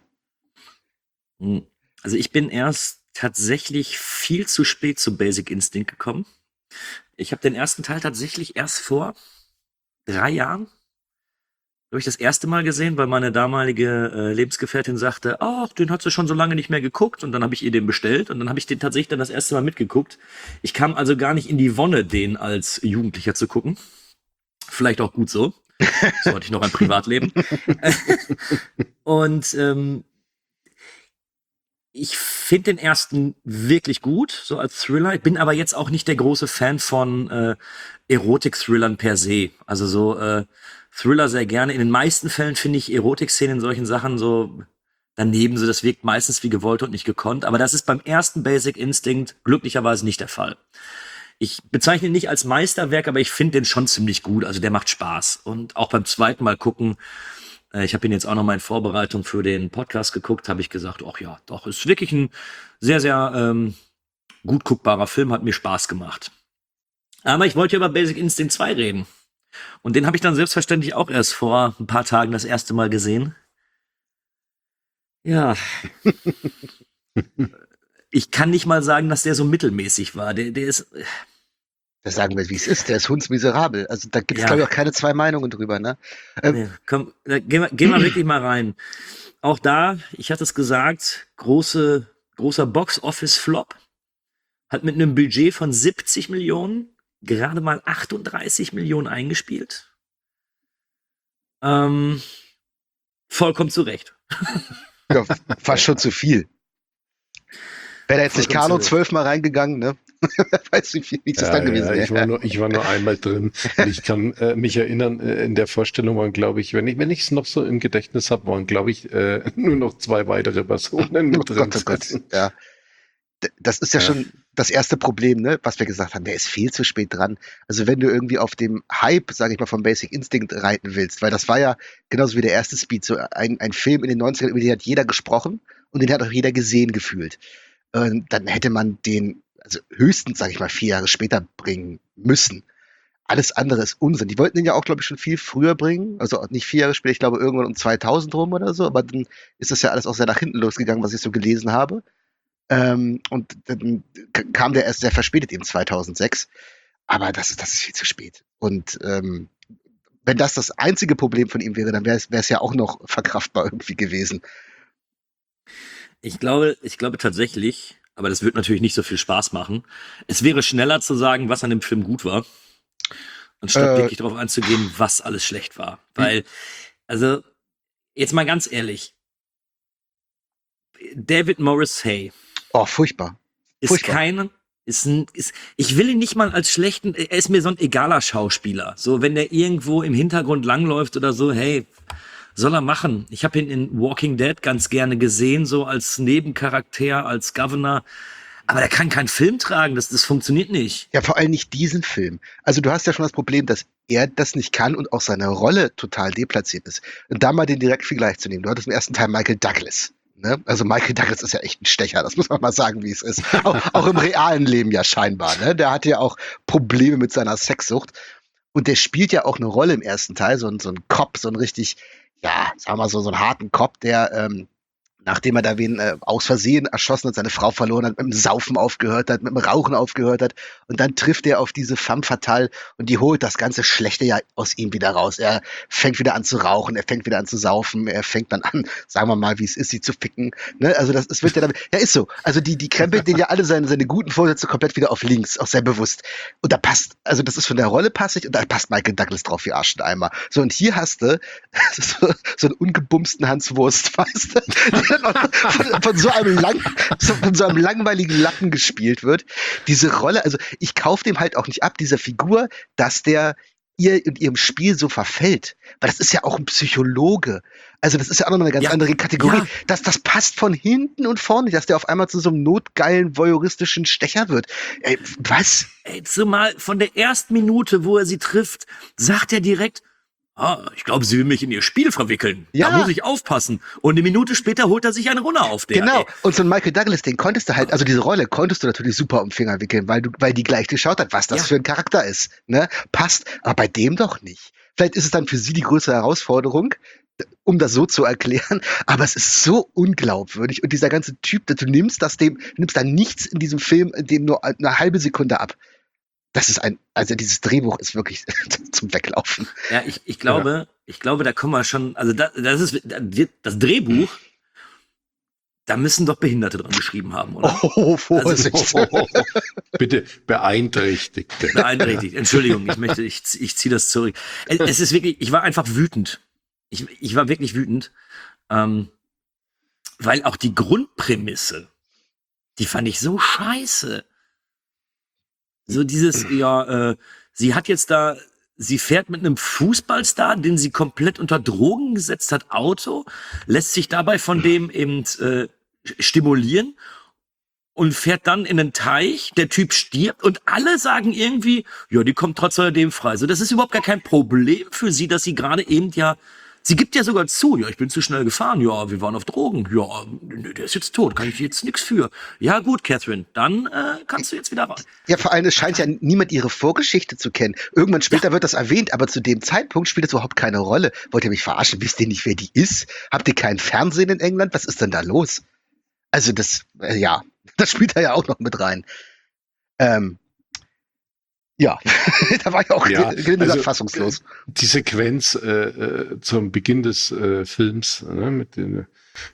Also ich bin erst tatsächlich viel zu spät zu Basic Instinct gekommen. Ich habe den ersten Teil tatsächlich erst vor drei Jahren habe ich das erste Mal gesehen, weil meine damalige äh, Lebensgefährtin sagte, ach, den hat sie schon so lange nicht mehr geguckt. Und dann habe ich ihr den bestellt und dann habe ich den tatsächlich dann das erste Mal mitgeguckt. Ich kam also gar nicht in die Wonne, den als Jugendlicher zu gucken. Vielleicht auch gut so. So hatte ich noch ein Privatleben. Und ähm, ich finde den ersten wirklich gut, so als Thriller. Ich bin aber jetzt auch nicht der große Fan von äh, Erotik-Thrillern per se. Also so äh, Thriller sehr gerne. In den meisten Fällen finde ich Erotik-Szenen in solchen Sachen so daneben. So, das wirkt meistens wie gewollt und nicht gekonnt. Aber das ist beim ersten Basic Instinct glücklicherweise nicht der Fall. Ich bezeichne ihn nicht als Meisterwerk, aber ich finde den schon ziemlich gut. Also der macht Spaß. Und auch beim zweiten Mal gucken, äh, ich habe ihn jetzt auch noch mal in Vorbereitung für den Podcast geguckt, habe ich gesagt, ach ja, doch, ist wirklich ein sehr, sehr ähm, gut guckbarer Film, hat mir Spaß gemacht. Aber ich wollte über Basic Instinct zwei reden. Und den habe ich dann selbstverständlich auch erst vor ein paar Tagen das erste Mal gesehen. Ja. Ich kann nicht mal sagen, dass der so mittelmäßig war. Der, der ist. Das sagen wir, wie es ist. Der ist hundsmiserabel. Also da gibt es, Ja. glaube ich, auch keine zwei Meinungen drüber. Ne? Ähm, Nee, komm, da gehen wir, gehen wir wirklich mal rein. Auch da, ich hatte es gesagt, große, großer Box-Office-Flop. Hat mit einem Budget von siebzig Millionen gerade mal achtunddreißig Millionen eingespielt. Ähm, vollkommen zu Recht. Ja, fast schon zu viel. Wäre da jetzt nicht Vollkommen Carlo zu Recht. zwölfmal reingegangen, ne? Wer weiß, wie viel wie das Ja, dann gewesen ja, wäre. ich war nur, ich war nur einmal drin. Und ich kann äh, mich erinnern, äh, in der Vorstellung waren, glaube ich, wenn ich wenn ich es noch so im Gedächtnis habe, waren, glaube ich, äh, nur noch zwei weitere Personen mit Oh drin. Gott, oh Gott, ja. D- Das ist ja, Ja. schon das erste Problem, ne, was wir gesagt haben. Der ist viel zu spät dran. Also wenn du irgendwie auf dem Hype, sage ich mal, vom Basic Instinct reiten willst, weil das war ja genauso wie der erste Speed, so ein, ein Film in den neunzigern, über den hat jeder gesprochen und den hat auch jeder gesehen gefühlt. Ähm, dann hätte man den also höchstens, sage ich mal, vier Jahre später bringen müssen. Alles andere ist Unsinn. Die wollten den ja auch, glaube ich, schon viel früher bringen. Also nicht vier Jahre später, ich glaube irgendwann um zweitausend rum oder so. Aber dann ist das ja alles auch sehr nach hinten losgegangen, was ich so gelesen habe. Ähm, und dann k- kam der erst sehr verspätet, eben zweitausendsechs. Aber das ist, das ist viel zu spät. Und ähm, wenn das das einzige Problem von ihm wäre, dann wäre es ja auch noch verkraftbar irgendwie gewesen. Ich glaube, ich glaube tatsächlich, aber das wird natürlich nicht so viel Spaß machen. Es wäre schneller zu sagen, was an dem Film gut war, anstatt Äh. wirklich darauf einzugehen, was alles schlecht war. Weil, also, jetzt mal ganz ehrlich, David Morris Hay Oh, furchtbar. ist Furchtbar. kein, ist ein, ist, ich will ihn nicht mal als schlechten, er ist mir so ein egaler Schauspieler. So, wenn der irgendwo im Hintergrund langläuft oder so, hey, soll er machen. Ich habe ihn in Walking Dead ganz gerne gesehen, so als Nebencharakter, als Governor. Aber der kann keinen Film tragen, das, das funktioniert nicht. Ja, vor allem nicht diesen Film. Also du hast ja schon das Problem, dass er das nicht kann und auch seine Rolle total deplatziert ist. Und da mal den Direktvergleich zu nehmen. Du hattest im ersten Teil Michael Douglas. Ne? Also Michael Douglas ist ja echt ein Stecher, das muss man mal sagen, wie es ist. Auch, auch im realen Leben ja scheinbar. Ne? Der hat ja auch Probleme mit seiner Sexsucht. Und der spielt ja auch eine Rolle im ersten Teil, so ein, so ein Cop, so ein richtig, ja, sagen wir mal so, so einen harten Cop, der, ähm, nachdem er da wen äh, aus Versehen erschossen hat, seine Frau verloren hat, mit dem Saufen aufgehört hat, mit dem Rauchen aufgehört hat. Und dann trifft er auf diese femme fatale und die holt das ganze Schlechte ja aus ihm wieder raus. Er fängt wieder an zu rauchen, er fängt wieder an zu saufen, er fängt dann an, sagen wir mal, wie es ist, sie zu ficken. Ne? Also das es wird ja damit, ja ist so. Also die, die krempelt den ja alle seine, seine guten Vorsätze komplett wieder auf links, auch sehr bewusst. Und da passt, also das ist von der Rolle passig und da passt Michael Douglas drauf wie Arsch in Eimer. So, und hier hast du so, so einen ungebumsten Hans Wurst, weißt du? Von, von, so einem lang, so, von so einem langweiligen Lappen gespielt wird. Diese Rolle, also ich kaufe dem halt auch nicht ab, dieser Figur, dass der ihr in ihrem Spiel so verfällt. Weil das ist ja auch ein Psychologe. Also das ist ja auch noch eine ganz Ja, andere Kategorie. ja. Das, das passt von hinten und vorne, dass der auf einmal zu so einem notgeilen, voyeuristischen Stecher wird. Ey, was? Ey, zumal von der ersten Minute, wo er sie trifft, sagt er direkt, ah, ich glaube, sie will mich in ihr Spiel verwickeln. Ja. Da muss ich aufpassen. Und eine Minute später holt er sich eine Runde auf. Der, Genau. ey. Und so ein Michael Douglas, den konntest du halt, also diese Rolle konntest du natürlich super um den Finger wickeln, weil du, weil die gleich geschaut hat, was das Ja. für ein Charakter ist. Ne? Passt. Aber bei dem doch nicht. Vielleicht ist es dann für sie die größere Herausforderung, um das so zu erklären, aber es ist so unglaubwürdig und dieser ganze Typ, du nimmst das dem, du nimmst da nichts in diesem Film, dem nur eine halbe Sekunde ab. Das ist ein, also dieses Drehbuch ist wirklich zum Weglaufen. Ja, ich, ich glaube, ja. ich glaube, da kommen wir schon, also da, das ist, das Drehbuch, da müssen doch Behinderte dran geschrieben haben, oder? Oh, Vorsicht. Also, oh, oh, oh. Bitte, Beeinträchtigte. Beeinträchtigt, Entschuldigung, ich möchte, ich, ich ziehe das zurück. Es ist wirklich, ich war einfach wütend. Ich, ich war wirklich wütend, ähm, weil auch die Grundprämisse, die fand ich so scheiße. So dieses, ja, äh, sie hat jetzt da, sie fährt mit einem Fußballstar, den sie komplett unter Drogen gesetzt hat, Auto, lässt sich dabei von dem eben äh, stimulieren und fährt dann in einen Teich, der Typ stirbt und alle sagen irgendwie, ja, die kommt trotz alledem frei. So, das ist überhaupt gar kein Problem für sie, dass sie gerade eben ja, sie gibt ja sogar zu, ja, ich bin zu schnell gefahren, ja, wir waren auf Drogen, ja, der ist jetzt tot, kann ich jetzt nichts für. Ja gut, Catherine, dann äh, kannst du jetzt wieder rein. Ja, vor allem, es scheint ja niemand ihre Vorgeschichte zu kennen. Irgendwann später ja. wird das erwähnt, aber zu dem Zeitpunkt spielt es überhaupt keine Rolle. Wollt ihr mich verarschen? Wisst ihr nicht, wer die ist? Habt ihr kein Fernsehen in England? Was ist denn da los? Also das, äh, ja, das spielt da ja auch noch mit rein. Ähm, Ja, da war ich auch ja, also, fassungslos. Die Sequenz äh, zum Beginn des äh, Films ne, mit der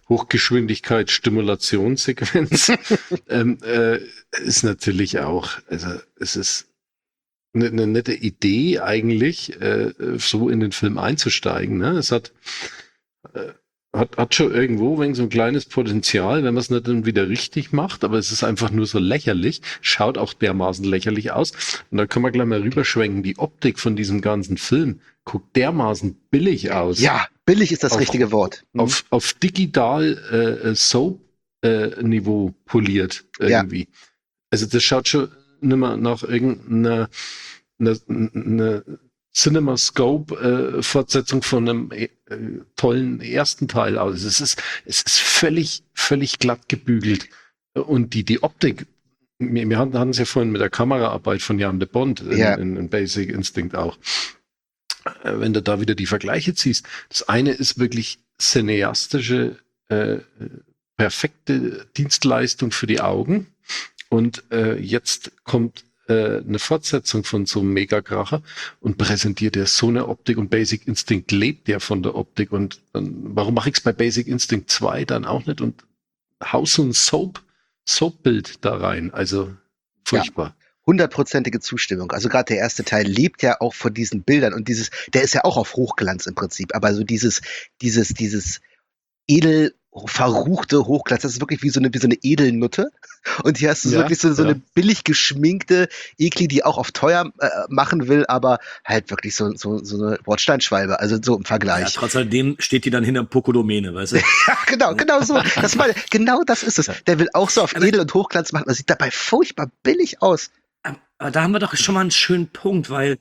Hochgeschwindigkeit-Stimulationssequenz ähm, äh, ist natürlich auch, also es ist eine, eine nette Idee eigentlich, äh, so in den Film einzusteigen. Ne? Es hat äh, Hat, hat schon irgendwo wegen so ein kleines Potenzial, wenn man es nicht dann wieder richtig macht, aber es ist einfach nur so lächerlich, schaut auch dermaßen lächerlich aus. Und da können wir gleich mal rüberschwenken. Die Optik von diesem ganzen Film guckt dermaßen billig aus. Ja, billig ist das auf, richtige Wort. Mhm. Auf, auf digital äh, Soap-Niveau äh, poliert irgendwie. Ja. Also das schaut schon nicht mehr nach irgendeiner eine, eine CinemaScope-Fortsetzung äh, von einem äh, tollen ersten Teil aus. Es ist, es ist völlig, völlig glatt gebügelt. Und die, die Optik, wir, wir hatten es ja vorhin mit der Kameraarbeit von Jan de Bont in, ja. in, in Basic Instinct auch. Äh, wenn du da wieder die Vergleiche ziehst, das eine ist wirklich cineastische, äh, perfekte Dienstleistung für die Augen. Und äh, jetzt kommt eine Fortsetzung von so einem Megakracher und präsentiert ja so eine Optik und Basic Instinct lebt ja von der Optik und dann, warum mache ich es bei Basic Instinct zwei dann auch nicht und hau so ein Soap, Soap-Bild da rein, also furchtbar. Ja. Hundertprozentige Zustimmung. Also gerade der erste Teil lebt ja auch von diesen Bildern und dieses, der ist ja auch auf Hochglanz im Prinzip, aber so dieses, dieses, dieses edel verruchte Hochglanz, das ist wirklich wie so eine, wie so eine Edelnutte. Und hier hast du ja, wirklich so, so ja. eine billig geschminkte Ekli, die auch auf teuer äh, machen will, aber halt wirklich so, so, so eine Bordsteinschwalbe, also so im Vergleich. Ja, trotz alledem steht die dann hinter Pokodomene, weißt du? Ja, genau, genau so. Das mal, genau das ist es. Der will auch so auf Edel und Hochglanz machen, das sieht dabei furchtbar billig aus. Aber da haben wir doch schon mal einen schönen Punkt, weil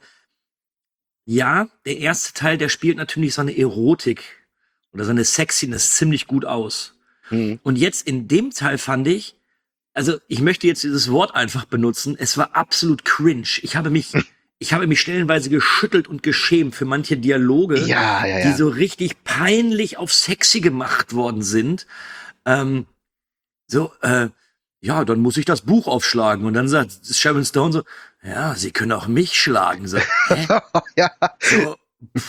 ja, der erste Teil, der spielt natürlich so eine Erotik oder so eine Sexiness ziemlich gut aus. Hm. Und jetzt in dem Teil fand ich, also ich möchte jetzt dieses Wort einfach benutzen, es war absolut cringe. Ich habe mich, ich habe mich stellenweise geschüttelt und geschämt für manche Dialoge, ja, ja, ja. die so richtig peinlich auf sexy gemacht worden sind. Ähm, so, äh, ja, dann muss ich das Buch aufschlagen. Und dann sagt Sharon Stone so, ja, Sie können auch mich schlagen. So, hä? ja. So,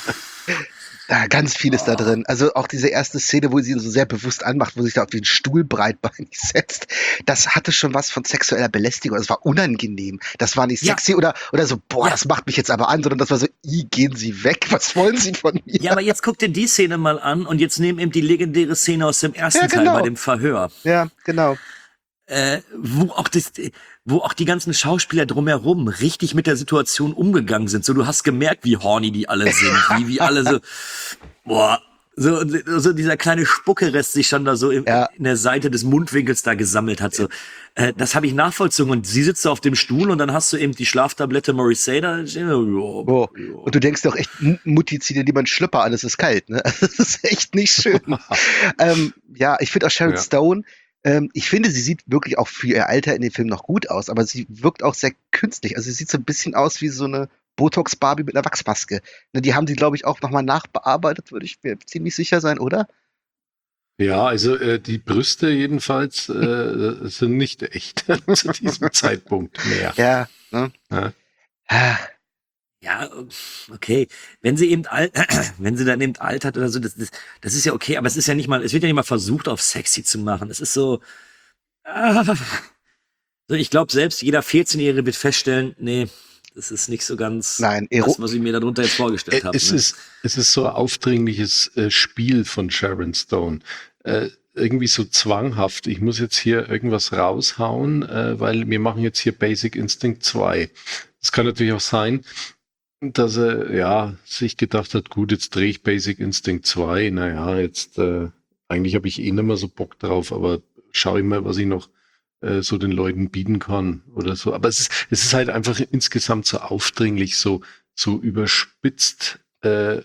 Ja, ganz vieles oh. da drin. Also auch diese erste Szene, wo sie ihn so sehr bewusst anmacht, wo sich da auf den Stuhl breitbeinig setzt, das hatte schon was von sexueller Belästigung. Das war unangenehm. Das war nicht sexy ja. oder, oder so, boah, ja. das macht mich jetzt aber an, sondern das war so, i, gehen Sie weg, was wollen Sie von mir? Ja, aber jetzt guck dir die Szene mal an und jetzt nehmen eben die legendäre Szene aus dem ersten ja, genau. Teil bei dem Verhör. Ja, genau. Äh, wo auch das, wo auch die ganzen Schauspieler drumherum richtig mit der Situation umgegangen sind. So, du hast gemerkt, wie horny die alle sind, wie, wie alle so, boah, so, so dieser kleine Spuckerest sich schon da so im, ja. in der Seite des Mundwinkels da gesammelt hat. So, äh, das habe ich nachvollzogen. Und sie sitzt so auf dem Stuhl und dann hast du eben die Schlaftablette Morrissey da. Oh, oh. Und du denkst doch echt, Mutti, zieh dir lieber einen Schlüpper an, es ist kalt, ne? Das ist echt nicht schön. ähm, ja, ich finde auch Sharon ja. Stone, ich finde, sie sieht wirklich auch für ihr Alter in dem Film noch gut aus, aber sie wirkt auch sehr künstlich. Also sie sieht so ein bisschen aus wie so eine Botox-Barbie mit einer Wachsmaske. Die haben sie, glaube ich, auch nochmal nachbearbeitet, würde ich mir ziemlich sicher sein, oder? Ja, also äh, die Brüste jedenfalls äh, sind nicht echt zu diesem Zeitpunkt mehr. Ja, ne? ja. Ja, okay. Wenn sie eben alt, wenn sie dann eben alt hat oder so, das, das, das ist ja okay, aber es ist ja nicht mal, es wird ja nicht mal versucht, auf sexy zu machen. Es ist so, ah, so ich glaube, selbst jeder vierzehnjährige wird feststellen, nee, das ist nicht so ganz Nein, das, was ich mir darunter jetzt vorgestellt habe. Es ne? ist, es ist so ein aufdringliches äh, Spiel von Sharon Stone. Äh, irgendwie so zwanghaft. Ich muss jetzt hier irgendwas raushauen, äh, weil wir machen jetzt hier Basic Instinct zwei. Es kann natürlich auch sein, dass er ja sich gedacht hat, gut, jetzt drehe ich Basic Instinct zwei. Naja, jetzt äh, eigentlich habe ich eh nicht mehr so Bock drauf, aber schaue ich mal, was ich noch äh, so den Leuten bieten kann oder so. Aber es ist, es ist halt einfach insgesamt so aufdringlich, so, so überspitzt, äh,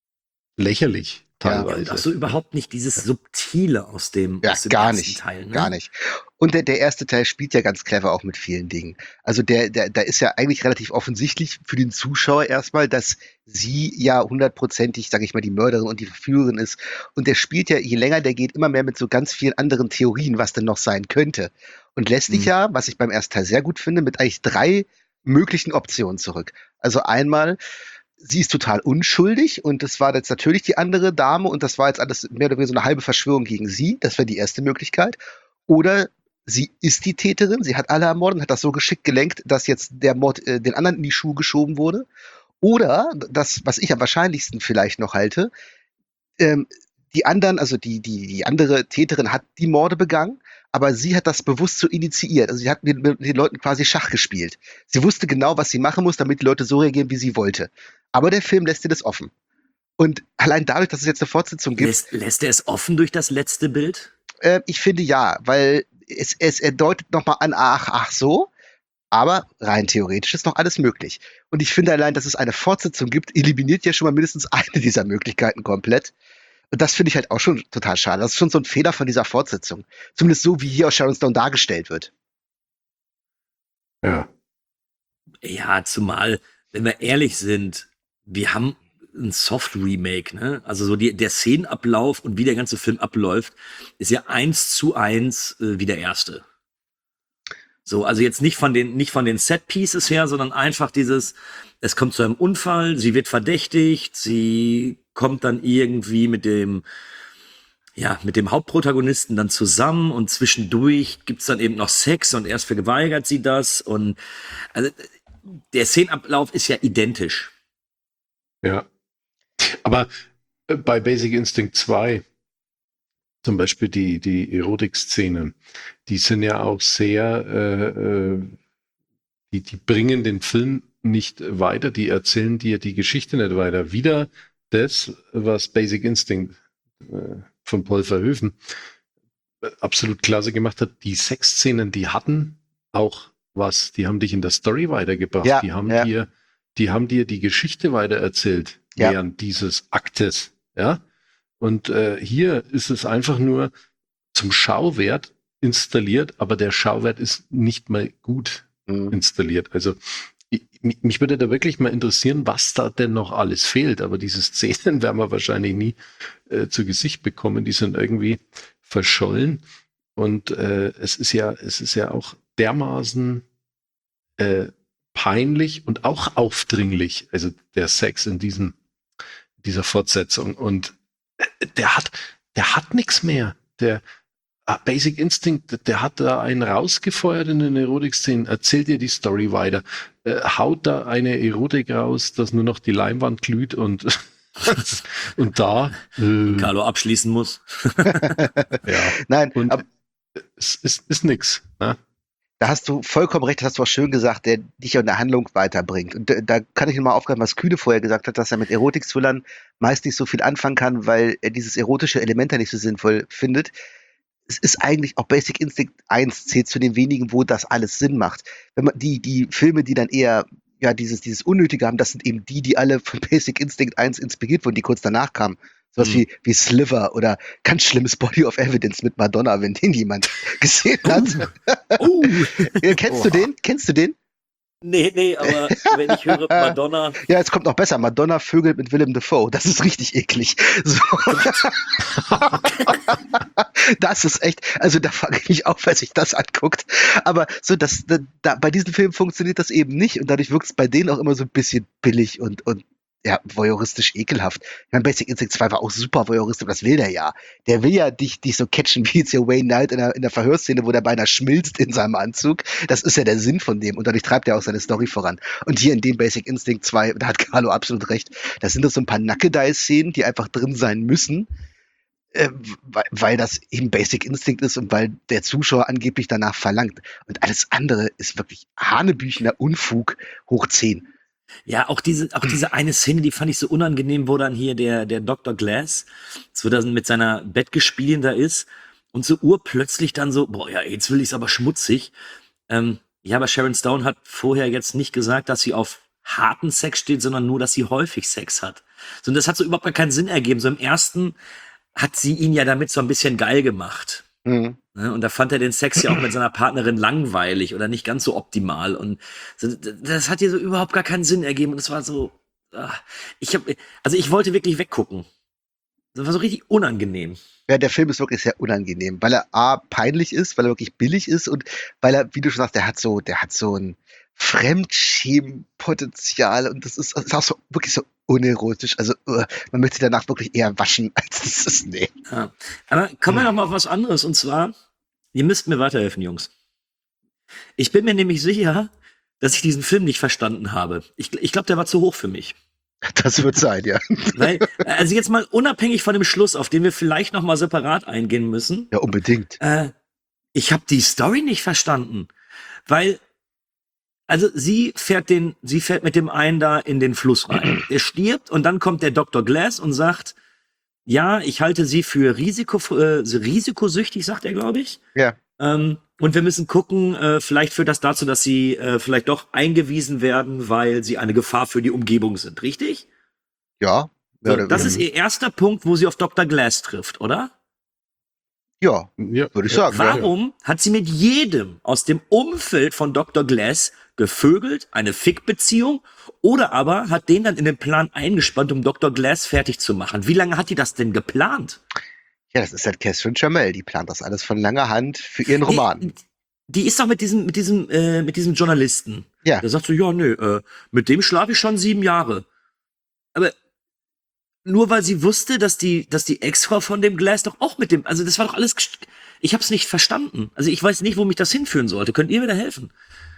lächerlich teilweise. Ach so, überhaupt nicht dieses Subtile aus dem, Ja, aus dem gar ersten nicht, Teil. Ne? gar nicht. Und der, der erste Teil spielt ja ganz clever auch mit vielen Dingen. Also der, der, da ist ja eigentlich relativ offensichtlich für den Zuschauer erstmal, dass sie ja hundertprozentig, sage ich mal, die Mörderin und die Verführerin ist. Und der spielt ja, je länger der geht, immer mehr mit so ganz vielen anderen Theorien, was denn noch sein könnte. Und lässt dich Mhm. ja, was ich beim ersten Teil sehr gut finde, mit eigentlich drei möglichen Optionen zurück. Also einmal, sie ist total unschuldig und das war jetzt natürlich die andere Dame und das war jetzt alles mehr oder weniger so eine halbe Verschwörung gegen sie. Das wäre die erste Möglichkeit. Oder sie ist die Täterin, sie hat alle ermordet und hat das so geschickt gelenkt, dass jetzt der Mord äh, den anderen in die Schuhe geschoben wurde. Oder das, was ich am wahrscheinlichsten vielleicht noch halte, ähm, die anderen, also die, die, die andere Täterin hat die Morde begangen, aber sie hat das bewusst so initiiert. Also sie hat mit, mit den Leuten quasi Schach gespielt. Sie wusste genau, was sie machen muss, damit die Leute so reagieren, wie sie wollte. Aber der Film lässt dir das offen. Und allein dadurch, dass es jetzt eine Fortsetzung gibt, Lässt, lässt er es offen durch das letzte Bild? äh, ich finde ja, weil es, es er deutet nochmal an, ach, ach so, aber rein theoretisch ist noch alles möglich. Und ich finde allein, dass es eine Fortsetzung gibt, eliminiert ja schon mal mindestens eine dieser Möglichkeiten komplett. Und das finde ich halt auch schon total schade. Das ist schon so ein Fehler von dieser Fortsetzung. Zumindest so, wie hier aus Sharon Stone dargestellt wird. Ja. Ja, zumal, wenn wir ehrlich sind, wir haben ein Soft-Remake, ne? Also so die, der Szenenablauf und wie der ganze Film abläuft, ist ja eins zu eins äh, wie der erste. So, also jetzt nicht von den, nicht von den Set-Pieces her, sondern einfach dieses, es kommt zu einem Unfall, sie wird verdächtigt, sie kommt dann irgendwie mit dem, ja, mit dem Hauptprotagonisten dann zusammen und zwischendurch gibt's dann eben noch Sex und erst verweigert sie das und, also, der Szenenablauf ist ja identisch. Ja. Aber äh, bei Basic Instinct zwei, zum Beispiel die, die Erotik-Szenen, die sind ja auch sehr, äh, äh, die, die bringen den Film nicht weiter, die erzählen dir die Geschichte nicht weiter. Wieder das, was Basic Instinct äh, von Paul Verhoeven äh, absolut klasse gemacht hat. Die Sexszenen, die hatten auch was, die haben dich in der Story weitergebracht, Ja, die haben ja. dir, die haben dir die Geschichte weitererzählt Ja. während dieses Aktes, ja. Und äh, hier ist es einfach nur zum Schauwert installiert, aber der Schauwert ist nicht mal gut Mhm. installiert. Also ich, mich mich würde da wirklich mal interessieren, was da denn noch alles fehlt. Aber diese Szenen werden wir wahrscheinlich nie äh, zu Gesicht bekommen. Die sind irgendwie verschollen. Und äh, es ist ja, es ist ja auch dermaßen äh, peinlich und auch aufdringlich. Also der Sex in diesem dieser Fortsetzung. Und äh, der hat, der hat nichts mehr. Der ah, Basic Instinct, der hat da einen rausgefeuert in den Erotik-Szenen, erzählt dir die Story weiter, äh, haut da eine Erotik raus, dass nur noch die Leinwand glüht und und da äh, Carlo abschließen muss. ja, Nein, und aber es ist, ist nix. Ne? da hast du vollkommen recht, das hast du auch schön gesagt, der dich in der Handlung weiterbringt. Und da, da kann ich nochmal aufgreifen, was Kühne vorher gesagt hat, dass er mit Erotik-Thrillern meist nicht so viel anfangen kann, weil er dieses erotische Element ja nicht so sinnvoll findet. Es ist eigentlich auch Basic Instinct eins zählt zu den wenigen, wo das alles Sinn macht. Wenn man die, die Filme, die dann eher ja dieses, dieses Unnötige haben, das sind eben die, die alle von Basic Instinct eins inspiriert wurden, die kurz danach kamen. Sowas Mhm. wie, wie Sliver oder ganz schlimmes Body of Evidence mit Madonna, wenn den jemand gesehen hat. Oh, Ja, kennst du den? Kennst du den? Nee, nee, aber wenn ich höre Madonna. Ja, jetzt kommt noch besser. Madonna vögelt mit Willem Dafoe. Das ist richtig eklig. So. Das ist echt, also da frage ich mich auf, wer sich das anguckt. Aber so, das, da, da, bei diesen Filmen funktioniert das eben nicht und dadurch wirkt es bei denen auch immer so ein bisschen billig und, und ja, voyeuristisch ekelhaft. Ich meine, Basic Instinct zwei war auch super voyeuristisch, aber das will der ja. Der will ja dich, dich so catchen wie jetzt hier Wayne Knight in der, in der Verhörszene, wo der beinahe schmilzt in seinem Anzug. Das ist ja der Sinn von dem und dadurch treibt er auch seine Story voran. Und hier in dem Basic Instinct zwei, da hat Carlo absolut recht, da sind das so ein paar Nackedei-Szenen, die einfach drin sein müssen, äh, weil, weil das eben Basic Instinct ist und weil der Zuschauer angeblich danach verlangt. Und alles andere ist wirklich hanebüchener Unfug hoch zehn. Ja, auch diese, auch diese eine Szene, die fand ich so unangenehm, wo dann hier der, der Doktor Glass, so dann mit seiner Bettgespielin da ist und so urplötzlich dann so, boah, ja, jetzt will ich's aber schmutzig. Ähm, ja, aber Sharon Stone hat vorher jetzt nicht gesagt, dass sie auf harten Sex steht, sondern nur, dass sie häufig Sex hat. So, und das hat so überhaupt gar keinen Sinn ergeben. So im ersten hat sie ihn ja damit so ein bisschen geil gemacht. Mhm. Ne? Und da fand er den Sex ja auch mit seiner Partnerin langweilig oder nicht ganz so optimal. Und so, das hat hier so überhaupt gar keinen Sinn ergeben. Und es war so, ach, ich hab, also ich wollte wirklich weggucken. Das war so richtig unangenehm. Ja, der Film ist wirklich sehr unangenehm, weil er A, peinlich ist, weil er wirklich billig ist und weil er, wie du schon sagst, der hat so, der hat so ein Fremdschämenpotenzial und das ist, das ist auch so wirklich so unerotisch. Also uh, man möchte danach wirklich eher waschen, als das ist, nee. Ja. Aber kommen wir noch mal auf was anderes. Und zwar, ihr müsst mir weiterhelfen, Jungs. Ich bin mir nämlich sicher, dass ich diesen Film nicht verstanden habe. Ich, ich glaube, der war zu hoch für mich. Das wird sein, ja. Weil, also jetzt mal unabhängig von dem Schluss, auf den wir vielleicht noch mal separat eingehen müssen. Ja, unbedingt. Äh, ich habe die Story nicht verstanden. Weil, also sie fährt den, sie fährt mit dem einen da in den Fluss rein. Der stirbt und dann kommt der Doktor Glass und sagt, ja, ich halte sie für Risiko, äh, risikosüchtig, sagt er, glaube ich. Ja. Ähm, und wir müssen gucken, äh, vielleicht führt das dazu, dass sie äh, vielleicht doch eingewiesen werden, weil sie eine Gefahr für die Umgebung sind, richtig? Ja. So, ja das ist ihr erster Punkt, wo sie auf Doktor Glass trifft, oder? Ja, Ja. würde ich sagen. Warum hat sie mit jedem aus dem Umfeld von Doktor Glass gevögelt, eine Fick-Beziehung, oder aber hat den dann in den Plan eingespannt, um Doktor Glass fertig zu machen? Wie lange hat die das denn geplant? Ja, das ist halt Catherine Chamel, die plant das alles von langer Hand für ihren Roman. Die, die ist doch mit diesem, mit diesem, äh, mit diesem Journalisten. Ja. Der sagt so, ja, nö, äh, mit dem schlafe ich schon sieben Jahre. Aber nur weil sie wusste, dass die, dass die Ex-Frau von dem Glass doch auch mit dem, also das war doch alles, gest- ich hab's nicht verstanden. Also ich weiß nicht, wo mich das hinführen sollte. Könnt ihr mir da helfen?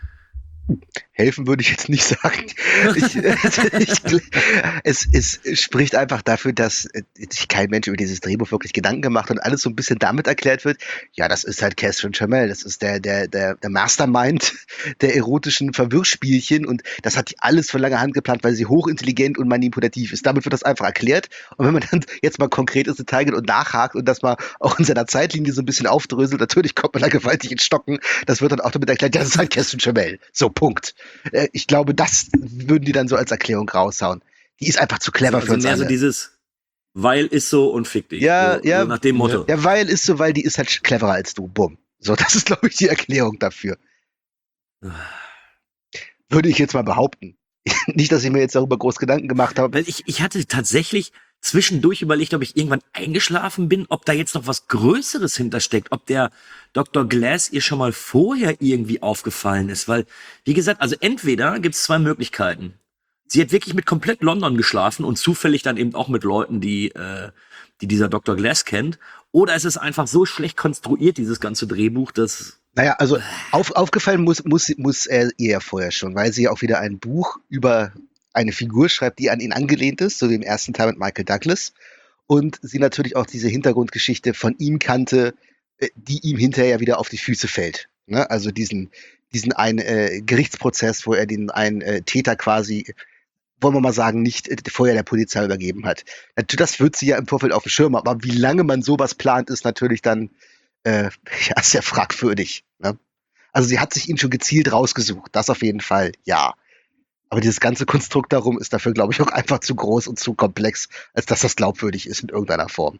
Helfen würde ich jetzt nicht sagen. Ich, ich, es, es spricht einfach dafür, dass sich kein Mensch über dieses Drehbuch wirklich Gedanken gemacht hat und alles so ein bisschen damit erklärt wird, ja, das ist halt Catherine Chamel, das ist der, der, der, der Mastermind der erotischen Verwirrspielchen und das hat die alles von langer Hand geplant, weil sie hochintelligent und manipulativ ist. Damit wird das einfach erklärt und wenn man dann jetzt mal konkret ins Detail geht und nachhakt und das mal auch in seiner Zeitlinie so ein bisschen aufdröselt, natürlich kommt man da gewaltig ins Stocken, das wird dann auch damit erklärt, ja, das ist halt Catherine Chamel. So, Punkt. Äh, ich glaube, das würden die dann so als Erklärung raushauen. Die ist einfach zu clever Also für uns mehr alle. so dieses, weil ist so und fick dich. Ja, so, ja. So nach dem Motto. Ja, weil ist so, weil die ist halt cleverer als du. Bumm. So, das ist, glaube ich, die Erklärung dafür. Würde ich jetzt mal behaupten. Nicht, dass ich mir jetzt darüber groß Gedanken gemacht habe. Weil ich, ich hatte tatsächlich zwischendurch überlegt, ob ich irgendwann eingeschlafen bin, ob da jetzt noch was Größeres hintersteckt, ob der Doktor Glass ihr schon mal vorher irgendwie aufgefallen ist. Weil, wie gesagt, also entweder gibt es zwei Möglichkeiten. Sie hat wirklich mit komplett London geschlafen und zufällig dann eben auch mit Leuten, die, äh, die dieser Doktor Glass kennt. Oder es ist einfach so schlecht konstruiert, dieses ganze Drehbuch, dass... Naja, also auf, aufgefallen muss, muss, muss er ihr ja vorher schon, weil sie ja auch wieder ein Buch über eine Figur schreibt, die an ihn angelehnt ist, so wie im ersten Teil mit Michael Douglas. Und sie natürlich auch diese Hintergrundgeschichte von ihm kannte, äh, die ihm hinterher wieder auf die Füße fällt. Ne? Also diesen, diesen einen äh, Gerichtsprozess, wo er den einen äh, Täter quasi, wollen wir mal sagen, nicht äh, vorher der Polizei übergeben hat. Das wird sie ja im Vorfeld auf dem Schirm haben, aber wie lange man sowas plant, ist natürlich dann äh, ja, sehr fragwürdig. Ne? Also sie hat sich ihn schon gezielt rausgesucht, das auf jeden Fall, ja. Aber dieses ganze Konstrukt darum ist dafür, glaube ich, auch einfach zu groß und zu komplex, als dass das glaubwürdig ist in irgendeiner Form.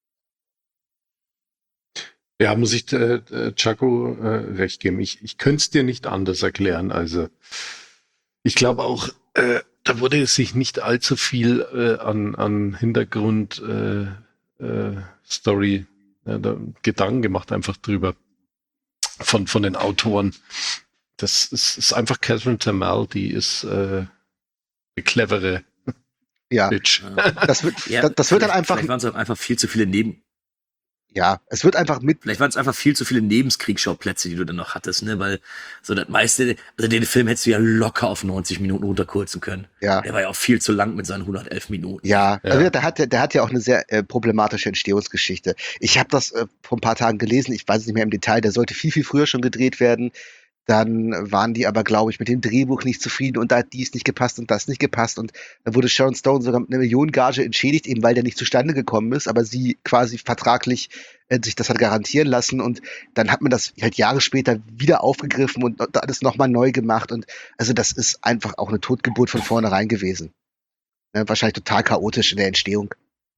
Ja, muss ich äh, äh, Chaco äh, recht geben. Ich, ich könnte es dir nicht anders erklären. Also Ich glaube auch, äh, da wurde sich nicht allzu viel äh, an, an Hintergrund äh, äh, Story äh, da Gedanken gemacht, einfach drüber von, von den Autoren. Das ist, ist einfach Catherine Tamel, die ist äh, eine clevere Ja, Bitch. das wird, Ja, das, das wird dann vielleicht- einfach, Vielleicht waren es auch einfach viel zu viele Neben... ja, es wird einfach mit, Vielleicht waren es einfach viel zu viele Nebenkriegsschauplätze, die du dann noch hattest, ne? Weil so das meiste, also den Film hättest du ja locker auf neunzig Minuten runterkürzen können. ja. Der war ja auch viel zu lang mit seinen hundertelf Minuten. Ja, Ja. also der hat ja, der hat ja auch eine sehr äh, problematische Entstehungsgeschichte. Ich habe das äh, vor ein paar Tagen gelesen, ich weiß es nicht mehr im Detail, der sollte viel, viel früher schon gedreht werden. Dann waren die aber, glaube ich, mit dem Drehbuch nicht zufrieden und da hat dies nicht gepasst und das nicht gepasst. Und dann wurde Sharon Stone sogar mit einer Millionengage entschädigt, eben weil der nicht zustande gekommen ist, aber sie quasi vertraglich äh, sich das hat garantieren lassen. Und dann hat man das halt Jahre später wieder aufgegriffen und und alles nochmal neu gemacht. Und also das ist einfach auch eine Totgeburt von vornherein gewesen. Ne, wahrscheinlich total chaotisch in der Entstehung.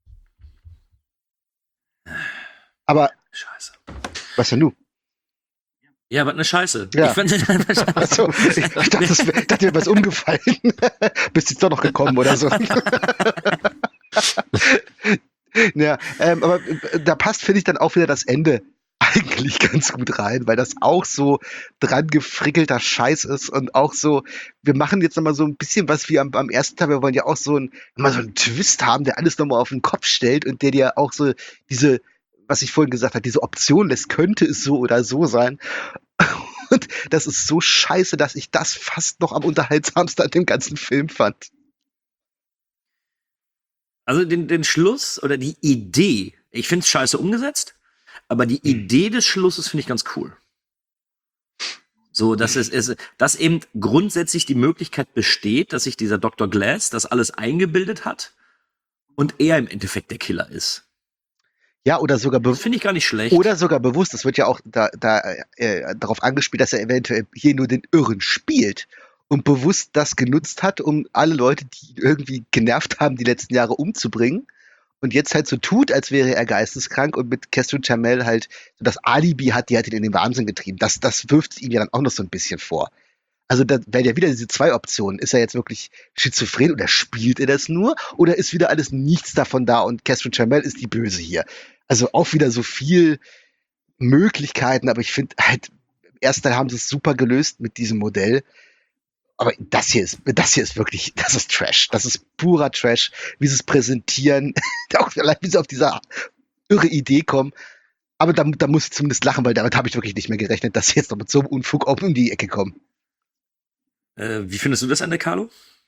Aber Scheiße. was denn nun? Ja, was eine Scheiße. Ja. Ich fand den einfach scheiße. Achso, ich, ich dachte, das wär- dachte, mir was umgefallen. Bist jetzt doch noch gekommen oder so. Ja, ähm, aber äh, da passt, finde ich, dann auch wieder das Ende eigentlich ganz gut rein, weil das auch so dran gefrickelter Scheiß ist und auch so, wir machen jetzt nochmal so ein bisschen was wie am, am ersten Tag, wir wollen ja auch so, ein, mal so einen Twist haben, der alles nochmal auf den Kopf stellt und der dir auch so diese, was ich vorhin gesagt habe, diese Option lässt, könnte es so oder so sein. Und das ist so scheiße, dass ich das fast noch am unterhaltsamsten an dem ganzen Film fand. Also den, den Schluss oder die Idee, ich finde es scheiße umgesetzt, aber die Idee des Schlusses finde ich ganz cool. So, dass es, es, dass eben grundsätzlich die Möglichkeit besteht, dass sich dieser Doktor Glass das alles eingebildet hat und er im Endeffekt der Killer ist. Ja, oder sogar be- Das finde ich gar nicht schlecht. oder sogar bewusst, es wird ja auch da, da äh, darauf angespielt, dass er eventuell hier nur den Irren spielt und bewusst das genutzt hat, um alle Leute, die ihn irgendwie genervt haben, die letzten Jahre umzubringen. Und jetzt halt so tut, als wäre er geisteskrank und mit Catherine Tamel halt so das Alibi hat, die hat ihn in den Wahnsinn getrieben. Das, das wirft ihm ja dann auch noch so ein bisschen vor. Also da wären ja wieder diese zwei Optionen. Ist er jetzt wirklich schizophren oder spielt er das nur? Oder ist wieder alles nichts davon da und Catherine Tamel ist die Böse hier? Also auch wieder so viel Möglichkeiten, aber ich finde halt, im ersten Teil haben sie es super gelöst mit diesem Modell. Aber das hier ist, das hier ist wirklich, das ist Trash. Das ist purer Trash, wie sie es präsentieren. Auch vielleicht, wie sie auf diese irre Idee kommen. Aber da, da muss ich zumindest lachen, weil damit habe ich wirklich nicht mehr gerechnet, dass sie jetzt noch mit so einem Unfug auch um die Ecke kommen. Äh, wie findest du das, Ende, Carlo?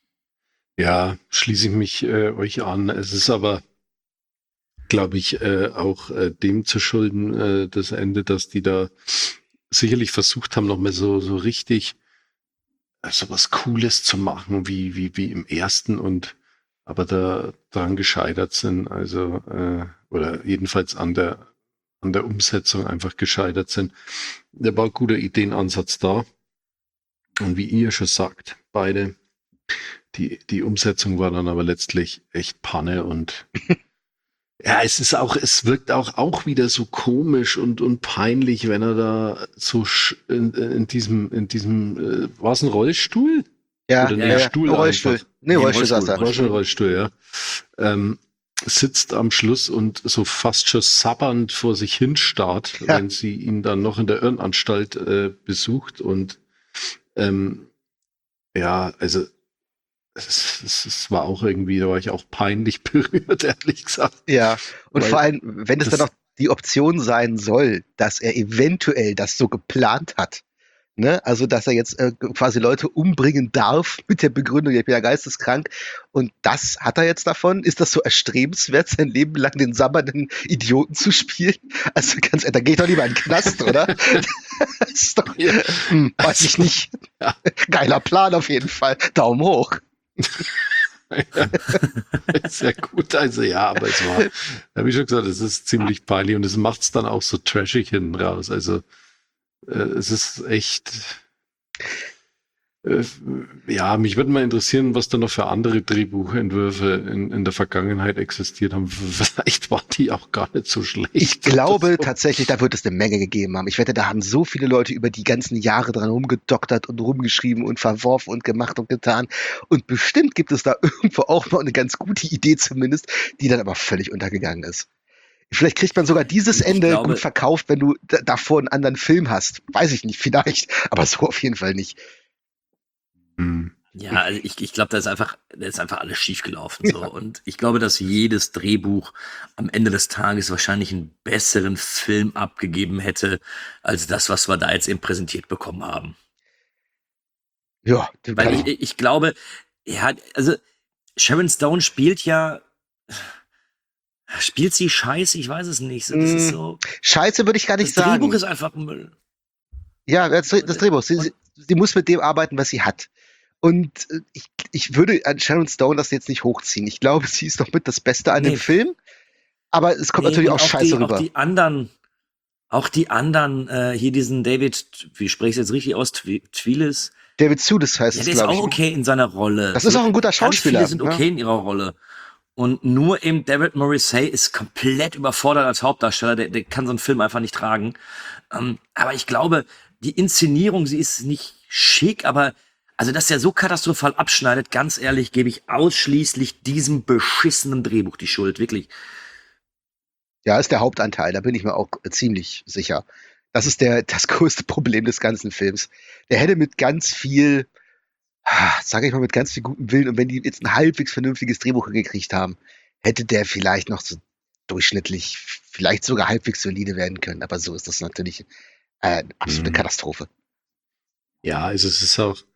Ja, schließe ich mich äh, euch an. Es ist aber, glaube ich, äh, auch äh, dem zu schulden, äh, das Ende, dass die da sicherlich versucht haben, noch mal so, so richtig äh, so was Cooles zu machen, wie, wie, wie im ersten und aber da daran gescheitert sind, also äh, oder jedenfalls an der an der Umsetzung einfach gescheitert sind. Da war ein guter Ideenansatz da. Und wie ihr schon sagt, beide, die, die Umsetzung war dann aber letztlich echt Panne und ja, es ist auch, es wirkt auch, auch wieder so komisch und, und peinlich, wenn er da so sch- in, in diesem, in diesem, äh, war es ein Rollstuhl? Ja, Oder nee, ja, ja. Stuhl Rollstuhl. einfach. Nee, Nee, Rollstuhl saß er. Rollstuhl. Rollstuhl, Rollstuhl, ja. Ähm, sitzt am Schluss und so fast schon sabbernd vor sich hin starrt, Ja. wenn sie ihn dann noch in der Irrenanstalt äh, besucht und ähm, ja, also es, es, es war auch irgendwie, da war ich auch peinlich berührt, ehrlich gesagt. Ja, und Weil vor allem, wenn es das- dann noch die Option sein soll, dass er eventuell das so geplant hat, ne? Also, dass er jetzt äh, quasi Leute umbringen darf mit der Begründung, ich bin ja geisteskrank und das hat er jetzt davon? Ist das so erstrebenswert, sein Leben lang den sabbernden Idioten zu spielen? Also ganz ehrlich, da geht doch lieber in den Knast, oder? Das ist doch, Ja. hm, weiß ich nicht. Ja. Geiler Plan auf jeden Fall. Daumen hoch. Sehr gut, also ja, aber es war, habe ich schon gesagt, es ist ziemlich peinlich und es macht es dann auch so trashig hinten raus. Also äh, es ist echt, Äh, ja, mich würde mal interessieren, was da noch für andere Drehbuchentwürfe in, in der Vergangenheit existiert haben. Vielleicht waren die auch gar nicht so schlecht. Ich glaube so. tatsächlich, da wird es eine Menge gegeben haben. Ich wette, da haben so viele Leute über die ganzen Jahre dran rumgedoktert und rumgeschrieben und verworfen und gemacht und getan. Und bestimmt gibt es da irgendwo auch noch eine ganz gute Idee zumindest, die dann aber völlig untergegangen ist. Vielleicht kriegt man sogar dieses Ich Ende glaube- gut verkauft, wenn du d- davor einen anderen Film hast. Weiß ich nicht, vielleicht, aber so auf jeden Fall nicht. Hm. Ja, also ich, ich glaube, da ist einfach, da ist einfach alles schiefgelaufen. So. Und ich glaube, dass jedes Drehbuch am Ende des Tages wahrscheinlich einen besseren Film abgegeben hätte, als das, was wir da jetzt eben präsentiert bekommen haben. Ja, du Weil kann ich, ich glaube, ja, also Sharon Stone spielt ja, spielt sie scheiße? Ich weiß es nicht. So, das ist so, Scheiße würde ich gar das nicht sagen. Drehbuch ist einfach Müll. Ja, das, das Drehbuch. Sie, sie, sie muss mit dem arbeiten, was sie hat. Und äh, ich, ich würde an Sharon Stone das jetzt nicht hochziehen. Ich glaube, sie ist doch mit das Beste an Nee. dem Film. Aber es kommt Nee, natürlich und auch scheiße die, rüber. Auch die anderen, auch die anderen, äh, hier diesen David, wie spreche ich es jetzt richtig aus, Twi- Twilis? David Sudes heißt Ja, es, der ist glaube ich. auch okay in seiner Rolle. Das ist auch ein guter Schauspieler, Ganz viele sind ne? okay in ihrer Rolle. Und nur eben David Morrissey ist komplett überfordert als Hauptdarsteller. Der, der kann so einen Film einfach nicht tragen. Ähm, aber ich glaube, die Inszenierung, sie ist nicht schick, aber also, dass der so katastrophal abschneidet, ganz ehrlich, gebe ich ausschließlich diesem beschissenen Drehbuch die Schuld, wirklich. Ja, ist der Hauptanteil, da bin ich mir auch äh, ziemlich sicher. Das ist der, das größte Problem des ganzen Films. Der hätte mit ganz viel, sage ich mal, mit ganz viel gutem Willen, und wenn die jetzt ein halbwegs vernünftiges Drehbuch gekriegt haben, hätte der vielleicht noch so durchschnittlich, vielleicht sogar halbwegs solide werden können. Aber so ist das natürlich äh, eine absolute Mhm. Katastrophe. Ja, also es ist auch,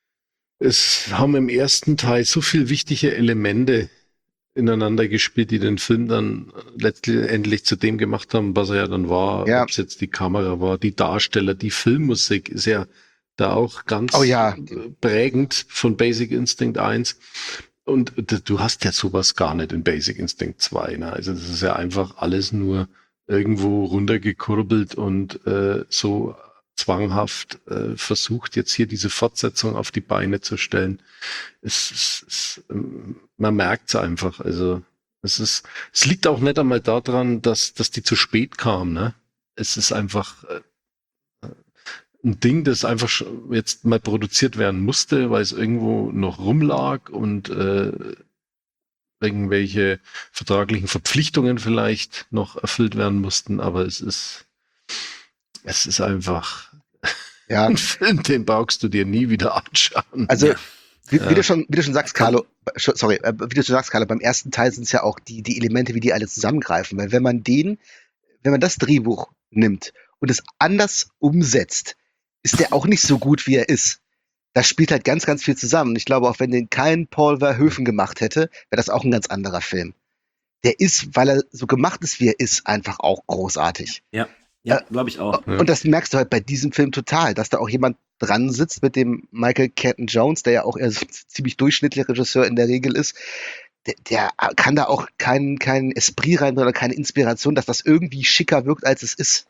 es haben im ersten Teil so viele wichtige Elemente ineinander gespielt, die den Film dann letztendlich zu dem gemacht haben, was er ja dann war. Ja. Ob es jetzt die Kamera war, die Darsteller, die Filmmusik ist ja da auch ganz Oh ja. äh, prägend von Basic Instinct eins. Und d- du hast ja sowas gar nicht in Basic Instinct zwei. Ne? Also das ist ja einfach alles nur irgendwo runtergekurbelt und äh, so zwanghaft äh, versucht, jetzt hier diese Fortsetzung auf die Beine zu stellen. Es, es, es, ähm, man merkt es einfach. Also es ist, es liegt auch nicht einmal daran, dass, dass die zu spät kam. Ne? Es ist einfach äh, ein Ding, das einfach schon jetzt mal produziert werden musste, weil es irgendwo noch rumlag und äh, irgendwelche vertraglichen Verpflichtungen vielleicht noch erfüllt werden mussten. Aber es ist, es ist einfach Ja, ein Film, den brauchst du dir nie wieder anschauen. also Ja. wie, wie, Ja. du schon, wie du schon sagst, Carlo, sch- sorry, äh, wie du schon sagst, Carlo, beim ersten Teil sind es ja auch die, die Elemente, wie die alle zusammengreifen. Weil wenn man den, wenn man das Drehbuch nimmt und es anders umsetzt, ist der auch nicht so gut, wie er ist. Da spielt halt ganz, ganz viel zusammen. Ich glaube, auch wenn den kein Paul Verhoeven gemacht hätte, wäre das auch ein ganz anderer Film. Der ist, weil er so gemacht ist, wie er ist, einfach auch großartig. Ja, ja, Äh, glaube ich auch. Ja. Und das merkst du halt bei diesem Film total, dass da auch jemand dran sitzt mit dem Michael Keaton Jones, der ja auch eher so ein ziemlich durchschnittlicher Regisseur in der Regel ist. Der, der kann da auch keinen kein Esprit rein oder keine Inspiration, dass das irgendwie schicker wirkt, als es ist.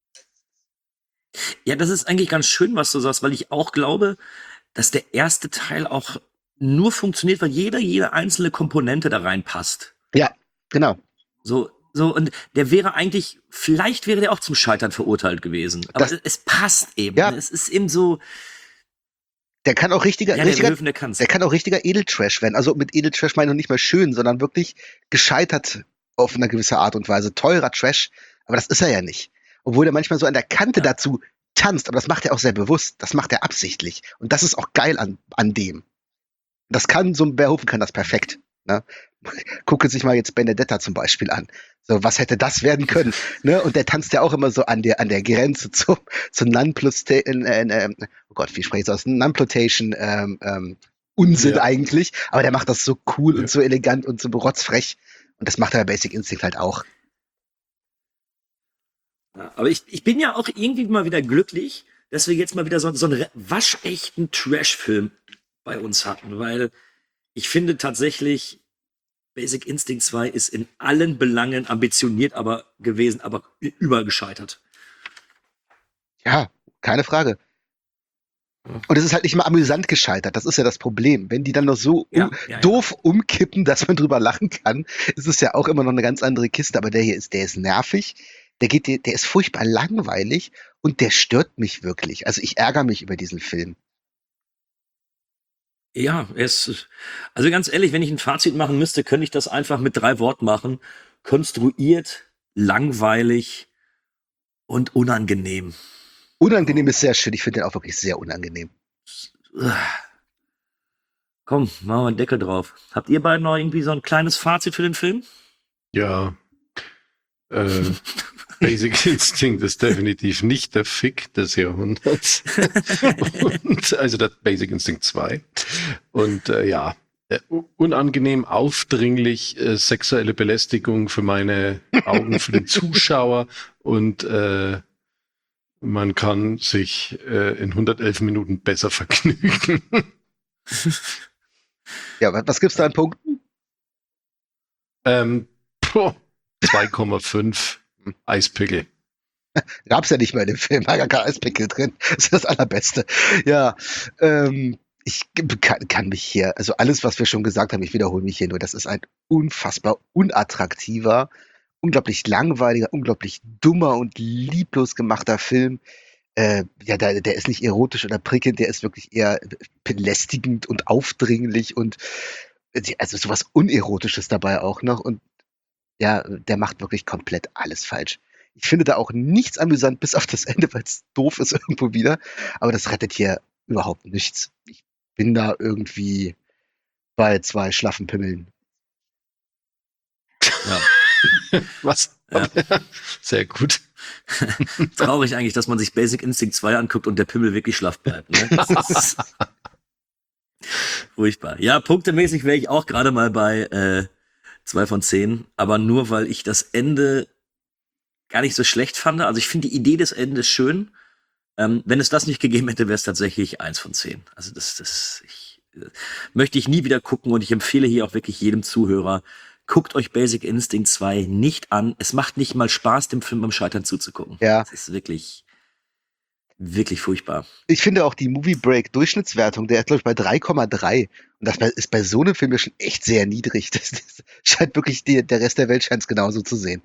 Ja, das ist eigentlich ganz schön, was du sagst, weil ich auch glaube, dass der erste Teil auch nur funktioniert, weil jeder, jede einzelne Komponente da reinpasst. Ja, genau. So, so, und der wäre eigentlich, vielleicht wäre der auch zum Scheitern verurteilt gewesen. Aber Das- es, es passt eben. Ja. Es ist eben so, Der kann auch richtiger, ja, der richtiger, Löwen, der kann's. der kann auch richtiger Edeltrash werden. Also mit Edeltrash meine ich nicht mehr schön, sondern wirklich gescheitert auf eine gewisse Art und Weise. Teurer Trash, aber das ist er ja nicht. Obwohl er manchmal so an der Kante Ja. dazu tanzt, aber das macht er auch sehr bewusst. Das macht er absichtlich. Und das ist auch geil an, an dem. Das kann, so ein Verhoeven kann das perfekt. Ne? Gucke sich mal jetzt Benedetta zum Beispiel an. So, was hätte das werden können? Ne? Und der tanzt ja auch immer so an der, an der Grenze zum, zum Nonplutation, äh, äh, oh Gott, wie spreche ich das aus? Nonplutation, ähm, ähm, Unsinn Ja. eigentlich. Aber der macht das so cool Ja. und so elegant und so rotzfrech. Und das macht er bei Basic Instinct halt auch. Ja, aber ich, ich bin ja auch irgendwie mal wieder glücklich, dass wir jetzt mal wieder so, so einen re- waschechten Trash-Film bei uns hatten, weil ich finde tatsächlich, Basic Instinct zwei ist in allen Belangen ambitioniert aber gewesen, aber ü- übergescheitert. Ja, keine Frage. Und es ist halt nicht mal amüsant gescheitert. Das ist ja das Problem. Wenn die dann noch so Ja, um, ja, ja. doof umkippen, dass man drüber lachen kann, ist es ja auch immer noch eine ganz andere Kiste. Aber der hier ist, der ist nervig. Der geht, der, der ist furchtbar langweilig und der stört mich wirklich. Also ich ärgere mich über diesen Film. Ja, es, also ganz ehrlich, wenn ich ein Fazit machen müsste, könnte ich das einfach mit drei Worten machen. Konstruiert, langweilig und unangenehm. Unangenehm ist sehr schön. Ich finde den auch wirklich sehr unangenehm. Komm, machen wir einen Deckel drauf. Habt ihr beiden noch irgendwie so ein kleines Fazit für den Film? Ja. Äh, Basic Instinct ist definitiv nicht der Fick des Jahrhunderts. Und, also der Basic Instinct zwei. Und äh, ja, äh, unangenehm, aufdringlich, äh, sexuelle Belästigung für meine Augen, für den Zuschauer. Und äh, man kann sich äh, in hundertelf Minuten besser vergnügen. Ja, was, was gibt's da an Punkten? ähm, zwei Komma fünf Eispickel. Gab's ja nicht mehr in dem Film, war gar kein Eispickel drin. Das ist das Allerbeste. Ja, ähm, ich kann, kann mich hier, also alles, was wir schon gesagt haben, ich wiederhole mich hier nur, das ist ein unfassbar unattraktiver, unglaublich langweiliger, unglaublich dummer und lieblos gemachter Film. Äh, ja, der, der ist nicht erotisch oder prickelnd, der ist wirklich eher belästigend und aufdringlich und äh, also sowas Unerotisches dabei auch noch. Und ja, der macht wirklich komplett alles falsch. Ich finde da auch nichts amüsant, bis auf das Ende, weil es doof ist irgendwo wieder. Aber das rettet hier überhaupt nichts. Ich bin da irgendwie bei zwei schlaffen Pimmeln. Ja. Was? Ja. Sehr gut. Traurig eigentlich, dass man sich Basic Instinct zwei anguckt und der Pimmel wirklich schlaff bleibt. Ne? Das ist furchtbar. Ja, punktemäßig wäre ich auch gerade mal bei äh, zwei von zehn, aber nur, weil ich das Ende gar nicht so schlecht fand. Also ich finde die Idee des Endes schön. Ähm, wenn es das nicht gegeben hätte, wäre es tatsächlich eins von zehn. Also das, das ich, äh, möchte ich nie wieder gucken und ich empfehle hier auch wirklich jedem Zuhörer, guckt euch Basic Instinct zwei nicht an. Es macht nicht mal Spaß, dem Film beim Scheitern zuzugucken. Ja. Das ist wirklich, wirklich furchtbar. Ich finde auch die Movie Break Durchschnittswertung, der ist, glaube ich, bei drei Komma drei. Und das ist bei so einem Film ja schon echt sehr niedrig. Das, das scheint wirklich, die, der Rest der Welt scheint es genauso zu sehen.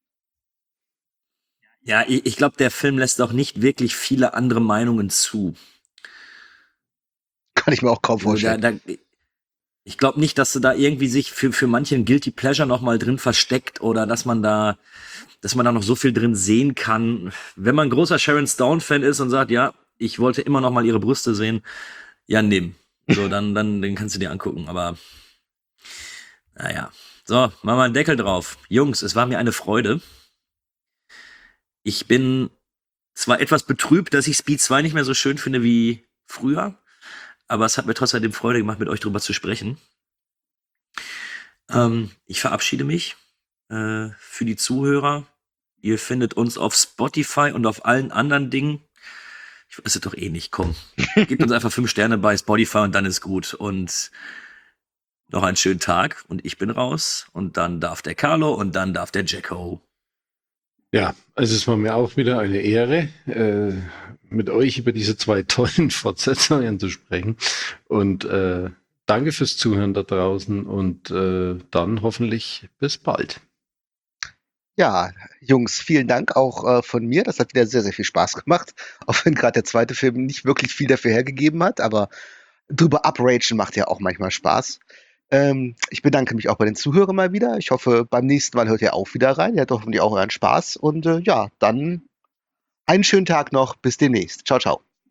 Ja, ich, ich glaube, der Film lässt auch nicht wirklich viele andere Meinungen zu. Kann ich mir auch kaum vorstellen. Da, da, ich glaube nicht, dass du da irgendwie sich für, für manchen Guilty Pleasure noch mal drin versteckt oder dass man da, dass man da noch so viel drin sehen kann. Wenn man großer Sharon Stone-Fan ist und sagt, ja, ich wollte immer noch mal ihre Brüste sehen, ja, nimm. So, dann, dann, den kannst du dir angucken, aber naja. So, machen wir einen Deckel drauf. Jungs, es war mir eine Freude. Ich bin zwar etwas betrübt, dass ich Speed zwei nicht mehr so schön finde wie früher, aber es hat mir trotzdem Freude gemacht, mit euch drüber zu sprechen. Ähm, ich verabschiede mich äh, für die Zuhörer. Ihr findet uns auf Spotify und auf allen anderen Dingen. Ich weiß es doch eh nicht, komm. Gebt uns einfach fünf Sterne bei Spotify und dann ist gut. Und noch einen schönen Tag und ich bin raus. Und dann darf der Carlo und dann darf der Jacko. Ja, also es war mir auch wieder eine Ehre, äh, mit euch über diese zwei tollen Fortsetzungen zu sprechen. Und äh, danke fürs Zuhören da draußen und äh, dann hoffentlich bis bald. Ja, Jungs, vielen Dank auch äh, von mir. Das hat wieder sehr, sehr viel Spaß gemacht. Auch wenn gerade der zweite Film nicht wirklich viel dafür hergegeben hat, aber drüber upragen macht ja auch manchmal Spaß. Ähm, ich bedanke mich auch bei den Zuhörern mal wieder. Ich hoffe, beim nächsten Mal hört ihr auch wieder rein. Ihr habt hoffentlich auch euren Spaß. Und äh, ja, dann einen schönen Tag noch. Bis demnächst. Ciao, ciao.